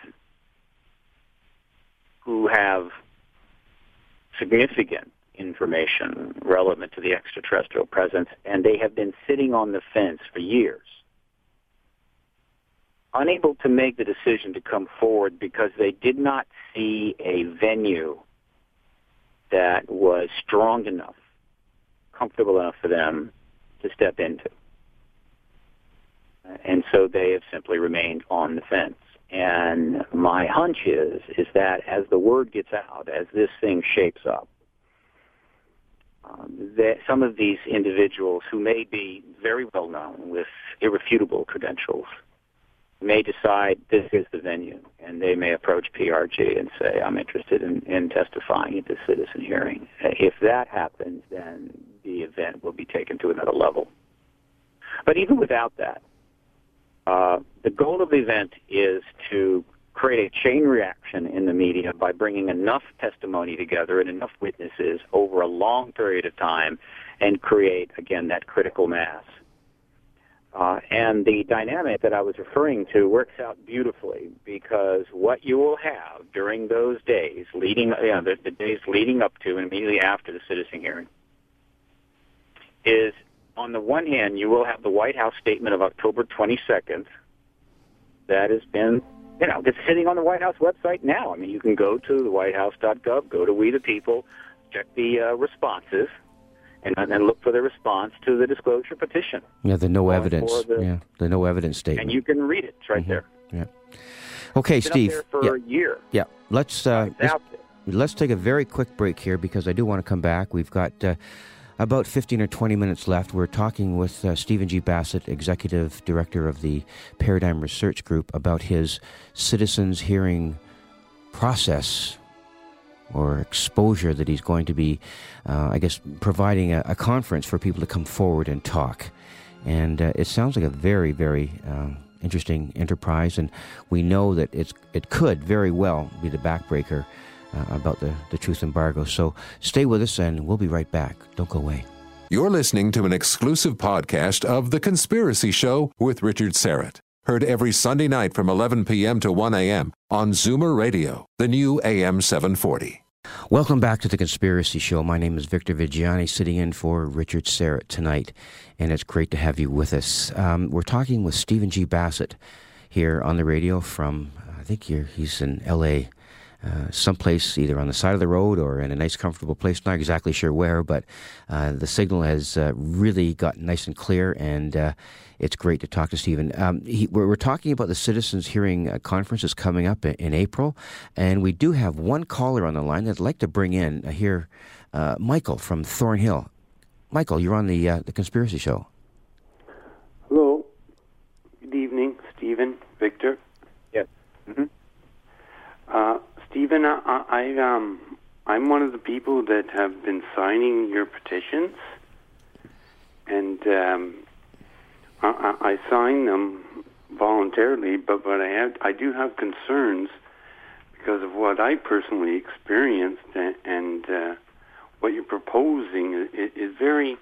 who have significant information relevant to the extraterrestrial presence, and they have been sitting on the fence for years, unable to make the decision to come forward because they did not see a venue that was strong enough, comfortable enough for them to step into. And so they have simply remained on the fence. And my hunch is, is that as the word gets out, as this thing shapes up, um, that some of these individuals who may be very well known with irrefutable credentials may decide this is the venue, and they may approach P R G and say, I'm interested in, in testifying at this citizen hearing. If that happens, then the event will be taken to another level. But even without that, uh, the goal of the event is to create a chain reaction in the media by bringing enough testimony together and enough witnesses over a long period of time and create, again, that critical mass. Uh, and the dynamic that I was referring to works out beautifully, because what you will have during those days leading, you know, the, the days leading up to and immediately after the citizen hearing is, on the one hand, you will have the White House statement of October twenty-second that has been, you know, it's sitting on the White House website now. I mean, you can go to the white house dot gov, go to We the People, check the uh, responses, and then look for the response to the disclosure petition. Yeah, the no evidence. The, yeah, the no evidence statement. And you can read it. It's right mm-hmm. there. Yeah. Okay, it's been Steve. Up there for yeah. a year. Yeah. Let's uh, it's let's, out there. let's take a very quick break here, because I do want to come back. We've got uh, about fifteen or twenty minutes left. We're talking with uh, Stephen G. Bassett, Executive Director of the Paradigm Research Group, about his citizens hearing process or exposure that he's going to be, uh, I guess, providing a, a conference for people to come forward and talk. And uh, it sounds like a very, very uh, interesting enterprise, and we know that it's it could very well be the backbreaker uh, about the, the truth embargo. So stay with us, and we'll be right back. Don't go away. You're listening to an exclusive podcast of The Conspiracy Show with Richard Syrett. Heard every Sunday night from eleven p.m. to one a.m. on Zoomer Radio, the new A M seven forty. Welcome back to The Conspiracy Show. My name is Victor Vigiani, sitting in for Richard Syrett tonight, and it's great to have you with us. Um, we're talking with Stephen G. Bassett here on the radio from, I think you're, he's in L A, uh, someplace either on the side of the road or in a nice, comfortable place. Not exactly sure where, but uh, the signal has uh, really gotten nice and clear, and uh, it's great to talk to Stephen. Um, he, we're, we're talking about the Citizens Hearing uh, Conference that's coming up in, in April, and we do have one caller on the line that I'd like to bring in uh, here, uh, Michael from Thornhill. Michael, you're on the uh, the Conspiracy Show. Hello. Good evening, Stephen, Victor. Yes. Mm-hmm. Uh, Stephen, I, I um, I'm one of the people that have been signing your petitions, and um, I, I sign them voluntarily. But but I have I do have concerns because of what I personally experienced, and, and uh, what you're proposing is, is very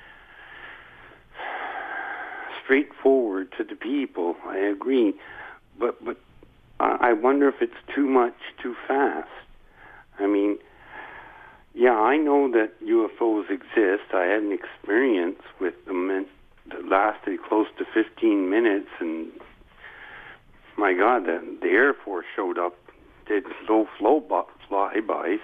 straightforward to the people. I agree, but but. I wonder if it's too much, too fast. I mean, yeah, I know that U F Os exist. I had an experience with them that lasted close to fifteen minutes, and my God, the, the Air Force showed up, did low-flow flybys.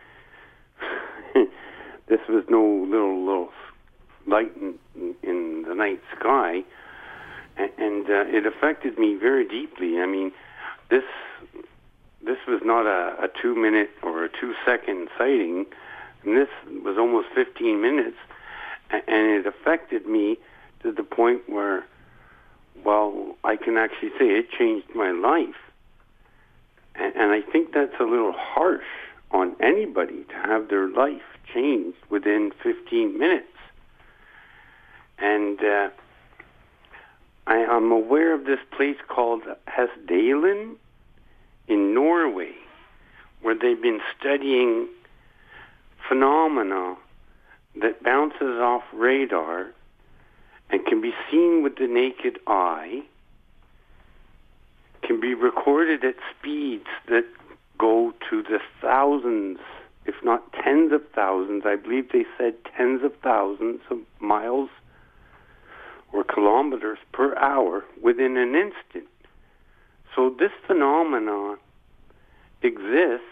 This was no little little light in, in the night sky, and, and uh, it affected me very deeply. I mean, This this was not a, a two-minute or a two-second sighting, and this was almost fifteen minutes, and, and it affected me to the point where, well, I can actually say it changed my life. And, and I think that's a little harsh on anybody to have their life changed within fifteen minutes. And uh, I, I'm aware of this place called Hesdalen in Norway, where they've been studying phenomena that bounces off radar and can be seen with the naked eye, can be recorded at speeds that go to the thousands, if not tens of thousands. I believe they said tens of thousands of miles or kilometers per hour within an instant. So this phenomenon exists,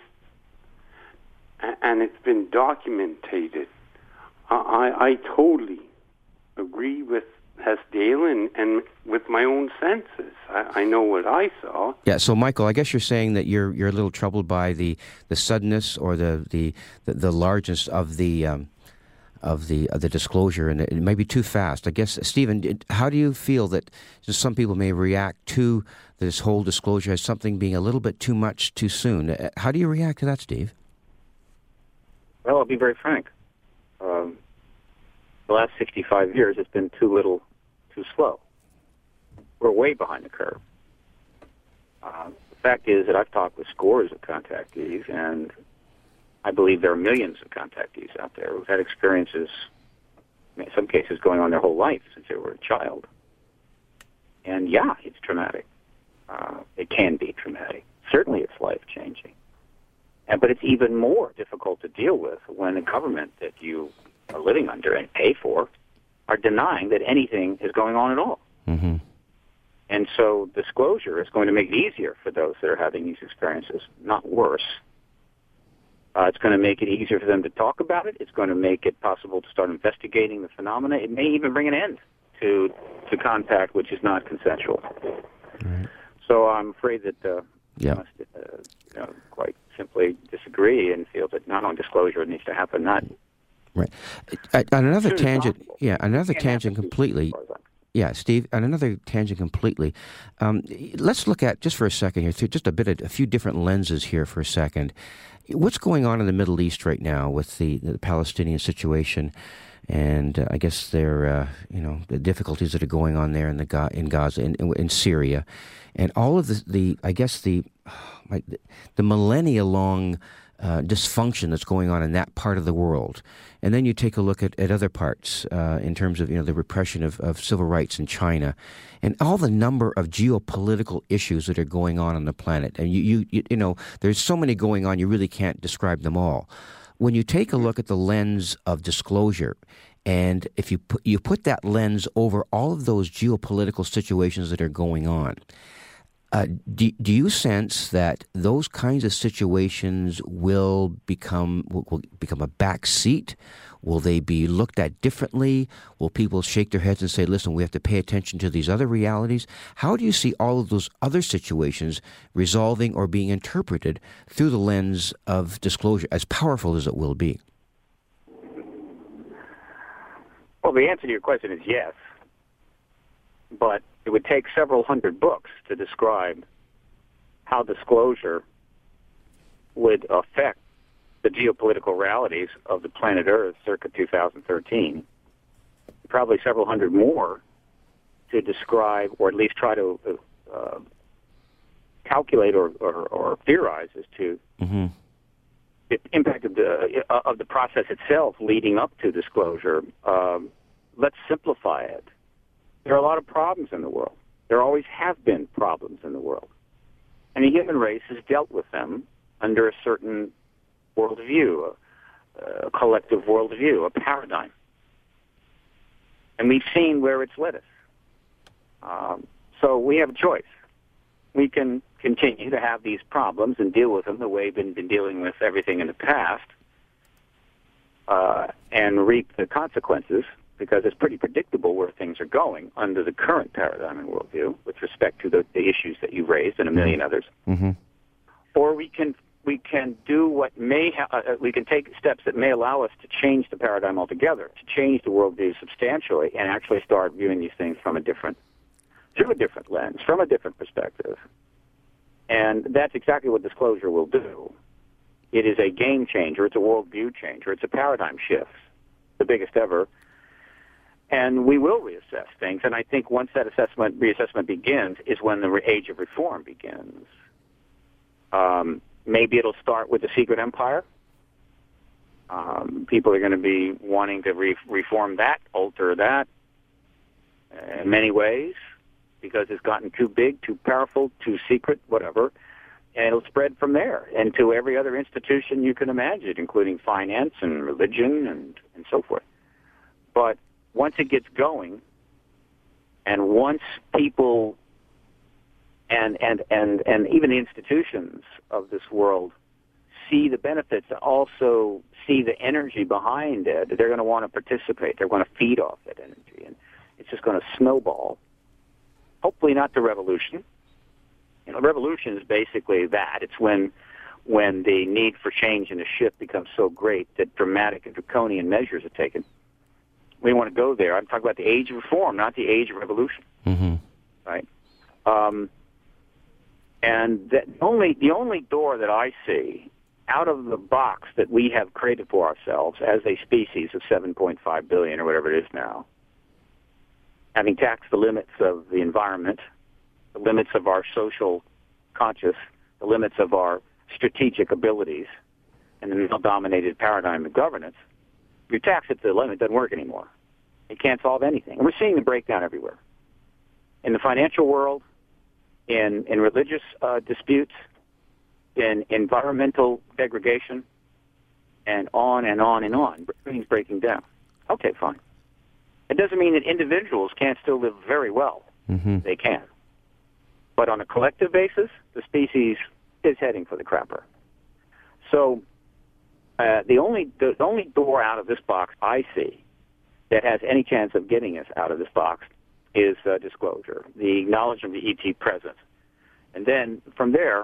and it's been documented. I, I totally agree with Hesdale and, and with my own senses. I, I know what I saw. Yeah, so Michael, I guess you're saying that you're you're a little troubled by the, the suddenness or the the, the, the largeness of the um, of the of the disclosure, and it may be too fast. I guess, Stephen, how do you feel that some people may react to this whole disclosure as something being a little bit too much too soon? How do you react to that, Steve? Well, I'll be very frank. Um, the last sixty-five years, it's been too little, too slow. We're way behind the curve. Uh, the fact is that I've talked with scores of contactees, and I believe there are millions of contactees out there who've had experiences, in some cases, going on their whole life since they were a child. And yeah, it's traumatic. Uh, it can be traumatic. Certainly it's life-changing. And, but it's even more difficult to deal with when the government that you are living under and pay for are denying that anything is going on at all. Mm-hmm. And so disclosure is going to make it easier for those that are having these experiences, not worse. Uh, it's going to make it easier for them to talk about it. It's going to make it possible to start investigating the phenomena. It may even bring an end to to contact which is not consensual. Right. So I'm afraid that uh, yeah. I must uh, you know, quite simply disagree and feel that not on disclosure it needs to happen, not right. Uh, on another tangent, possible. yeah, another tangent completely. Yeah, Steve, on another tangent completely. Um, let's look at, just for a second here, through just a bit of, a few different lenses here for a second. What's going on in the Middle East right now with the, the Palestinian situation, and uh, I guess their, uh, you know, the difficulties that are going on there in the Ga- in Gaza, in, in Syria, and all of the, the I guess the, like the, the millennia-long uh, dysfunction that's going on in that part of the world. And then you take a look at, at other parts uh, in terms of, you know, the repression of, of civil rights in China, and all the number of geopolitical issues that are going on on the planet. And you, you, you, you know, there's so many going on, you really can't describe them all. When you take a look at the lens of disclosure, and if you put, you put that lens over all of those geopolitical situations that are going on, Uh, do, do you sense that those kinds of situations will become will, will become a back seat? Will they be looked at differently? Will people shake their heads and say, listen, we have to pay attention to these other realities? How do you see all of those other situations resolving or being interpreted through the lens of disclosure, as powerful as it will be? Well, the answer to your question is yes. But it would take several hundred books to describe how disclosure would affect the geopolitical realities of the planet Earth circa two thousand thirteen. Probably several hundred more to describe, or at least try to uh, calculate or, or, or theorize as to mm-hmm. the impact of the, uh, of the process itself leading up to disclosure. Um, let's simplify it. There are a lot of problems in the world. There always have been problems in the world. And the human race has dealt with them under a certain worldview, a, a collective worldview, a paradigm. And we've seen where it's led us. Um, so we have a choice. We can continue to have these problems and deal with them the way we've been dealing with everything in the past uh, and reap the consequences, because it's pretty predictable where things are going under the current paradigm and worldview with respect to the, the issues that you raised and a million others. Mm-hmm. Or we can we can do what may ha- uh, we can take steps that may allow us to change the paradigm altogether, to change the worldview substantially, and actually start viewing these things from a different through a different lens, from a different perspective. And that's exactly what disclosure will do. It is a game changer. It's a worldview changer. It's a paradigm shift, the biggest ever. And we will reassess things. And I think once that assessment, reassessment begins is when the age of reform begins. Um, maybe it'll start with the secret empire. Um, people are going to be wanting to re- reform that, alter that uh, in many ways because it's gotten too big, too powerful, too secret, whatever. And it'll spread from there into every other institution you can imagine, including finance and religion and, and so forth. But once it gets going, and once people and, and, and, and even the institutions of this world see the benefits and also see the energy behind it, they're going to want to participate. They're going to feed off that energy. And it's just going to snowball. Hopefully not the revolution. You know, revolution is basically that. It's when when the need for change in a shift becomes so great that dramatic and draconian measures are taken. We want to go there. I'm talking about the age of reform, not the age of revolution. Mm-hmm. Right? Um, and the only, the only door that I see out of the box that we have created for ourselves as a species of seven point five billion or whatever it is now, having taxed the limits of the environment, the limits of our social conscious, the limits of our strategic abilities, and the male-dominated paradigm of governance, if you tax it to the limit, it doesn't work anymore. It can't solve anything. And we're seeing the breakdown everywhere. In the financial world, in, in religious uh, disputes, in environmental degradation, and on and on and on. Everything's breaking down. Okay, fine. It doesn't mean that individuals can't still live very well. Mm-hmm. They can. But on a collective basis, the species is heading for the crapper. So uh, the only the only door out of this box I see that has any chance of getting us out of this box is uh, disclosure, the acknowledgement of the E T presence. And then from there,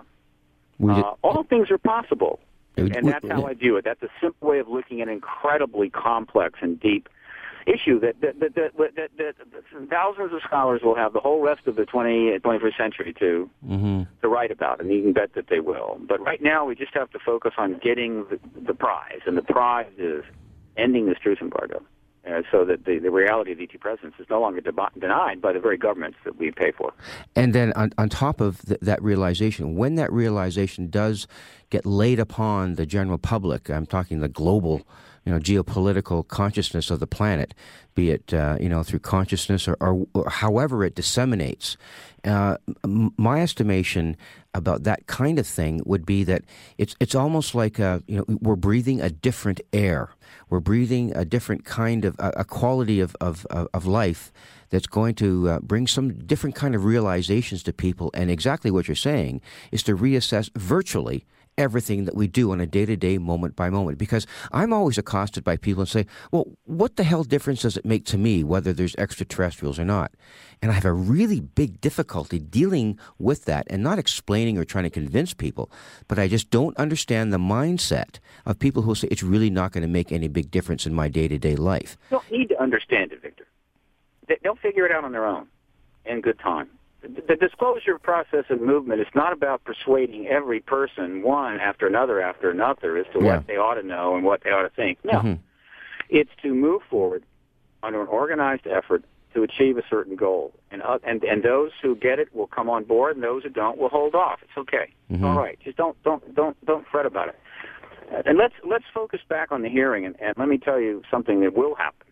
uh, all things are possible. And, and that's how I view it. That's a simple way of looking at an incredibly complex and deep issue that that, that, that, that, that, that thousands of scholars will have the whole rest of the twentieth, twenty-first century to mm-hmm. to write about, and you can bet that they will. But right now, we just have to focus on getting the, the prize, and the prize is ending this truth embargo, uh, so that the, the reality of E T presence is no longer de- denied by the very governments that we pay for. And then on, on top of th- that realization, when that realization does get laid upon the general public, I'm talking the global, you know, geopolitical consciousness of the planet, be it, uh, you know, through consciousness or, or, or however it disseminates. Uh, m- my estimation about that kind of thing would be that it's it's almost like, a, you know, we're breathing a different air. We're breathing a different kind of, a, a quality of, of, of life that's going to uh, bring some different kind of realizations to people. And exactly what you're saying is to reassess virtually everything that we do on a day-to-day, moment-by-moment. Because I'm always accosted by people and say, well, what the hell difference does it make to me whether there's extraterrestrials or not? And I have a really big difficulty dealing with that and not explaining or trying to convince people, but I just don't understand the mindset of people who say it's really not going to make any big difference in my day-to-day life. You don't need to understand it, Victor. They'll figure it out on their own in good time. The disclosure process and movement is not about persuading every person, one after another after another, as to Yeah. what they ought to know and what they ought to think. No. Mm-hmm. It's to move forward under an organized effort to achieve a certain goal. And, uh, and and those who get it will come on board, and those who don't will hold off. It's okay. Mm-hmm. All right. Just don't don't don't don't fret about it. Uh, and let's let's focus back on the hearing, and, and let me tell you something that will happen,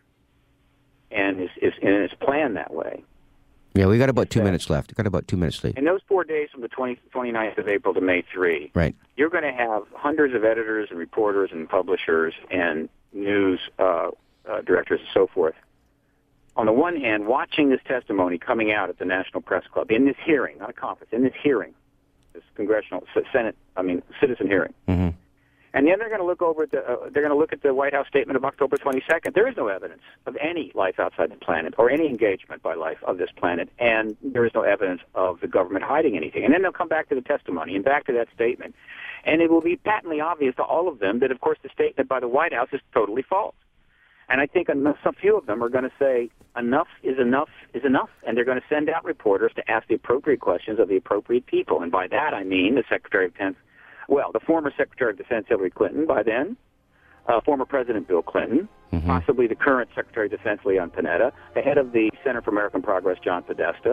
and is is and is planned that way. Yeah, we got about two minutes left. We got about two minutes left. In those four days from the twentieth, twenty-ninth of April to May third, right. you're going to have hundreds of editors and reporters and publishers and news uh, uh, directors and so forth, on the one hand, watching this testimony coming out at the National Press Club, in this hearing, not a conference, in this hearing, this congressional, Senate, I mean, citizen hearing. Mm-hmm. And then they're going to look over at the, uh, they're going to look at the White House statement of October twenty-second. There is no evidence of any life outside the planet or any engagement by life of this planet, and there is no evidence of the government hiding anything. And then they'll come back to the testimony and back to that statement, and it will be patently obvious to all of them that, of course, the statement by the White House is totally false. And I think enough, some few of them are going to say enough is enough is enough, and they're going to send out reporters to ask the appropriate questions of the appropriate people. And by that I mean the Secretary of Defense. Well, the former Secretary of Defense, Hillary Clinton, by then, uh, former President Bill Clinton, mm-hmm. possibly the current Secretary of Defense, Leon Panetta, the head of the Center for American Progress, John Podesta,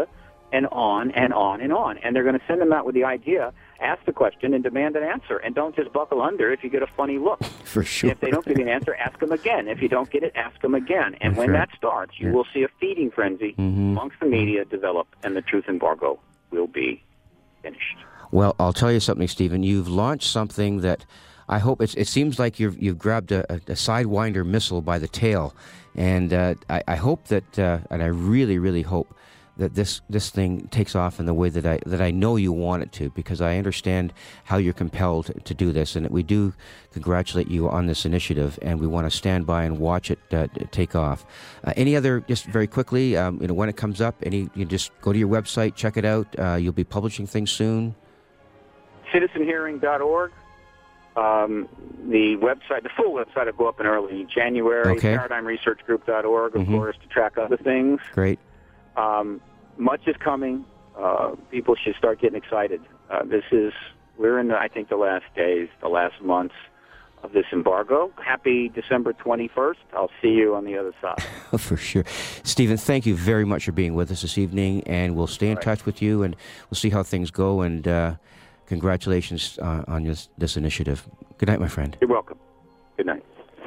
and on and on and on. And they're going to send them out with the idea, ask the question, and demand an answer. And don't just buckle under if you get a funny look. For sure. If they don't give you an answer, ask them again. If you don't get it, ask them again. And That's when right. that starts, you Yeah. will see a feeding frenzy Mhm. amongst the media develop, and the truth embargo will be finished. Well, I'll tell you something, Stephen. You've launched something that I hope it's, it seems like you've you've grabbed a, a, a sidewinder missile by the tail, and uh, I, I hope that, uh, and I really, really hope that this this thing takes off in the way that I that I know you want it to, because I understand how you're compelled to do this, and we do congratulate you on this initiative, and we want to stand by and watch it uh, take off. Uh, any other, just very quickly, um, you know, when it comes up, any you just go to your website, check it out. Uh, you'll be publishing things soon. citizen hearing dot org. Um, the website, the full website will go up in early January. Okay. paradigm research group dot org, of Mhm. course, to track other things. Great. Um, much is coming. Uh, people should start getting excited. Uh, this is, we're in, the, I think, the last days, the last months of this embargo. Happy December twenty-first. I'll see you on the other side. For sure. Stephen, thank you very much for being with us this evening, and we'll stay in right. touch with you, and we'll see how things go, and uh, congratulations uh, on this, this initiative. Good night, my friend. You're welcome. Good night.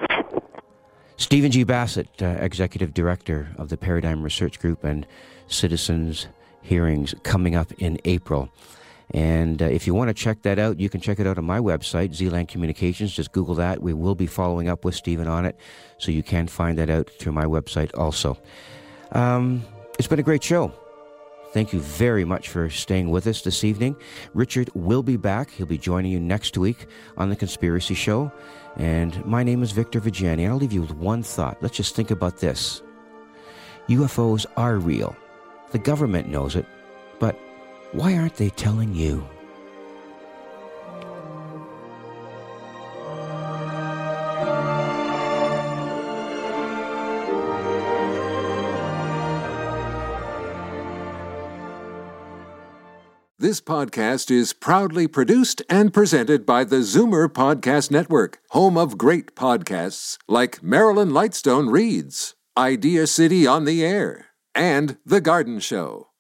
Stephen G. Bassett, uh, Executive Director of the Paradigm Research Group, and Citizens Hearings coming up in April. And uh, if you want to check that out, you can check it out on my website, Z-Land Communications. Just Google that. We will be following up with Stephen on it, so you can find that out through my website also. Um, it's been a great show. Thank you very much for staying with us this evening. Richard will be back. He'll be joining you next week on The Conspiracy Show. And my name is Victor Vigiani, and I'll leave you with one thought. Let's just think about this. U F Os are real. The government knows it, but why aren't they telling you? This podcast is proudly produced and presented by the Zoomer Podcast Network, home of great podcasts like Marilyn Lightstone Reads, Idea City on the Air, and The Garden Show.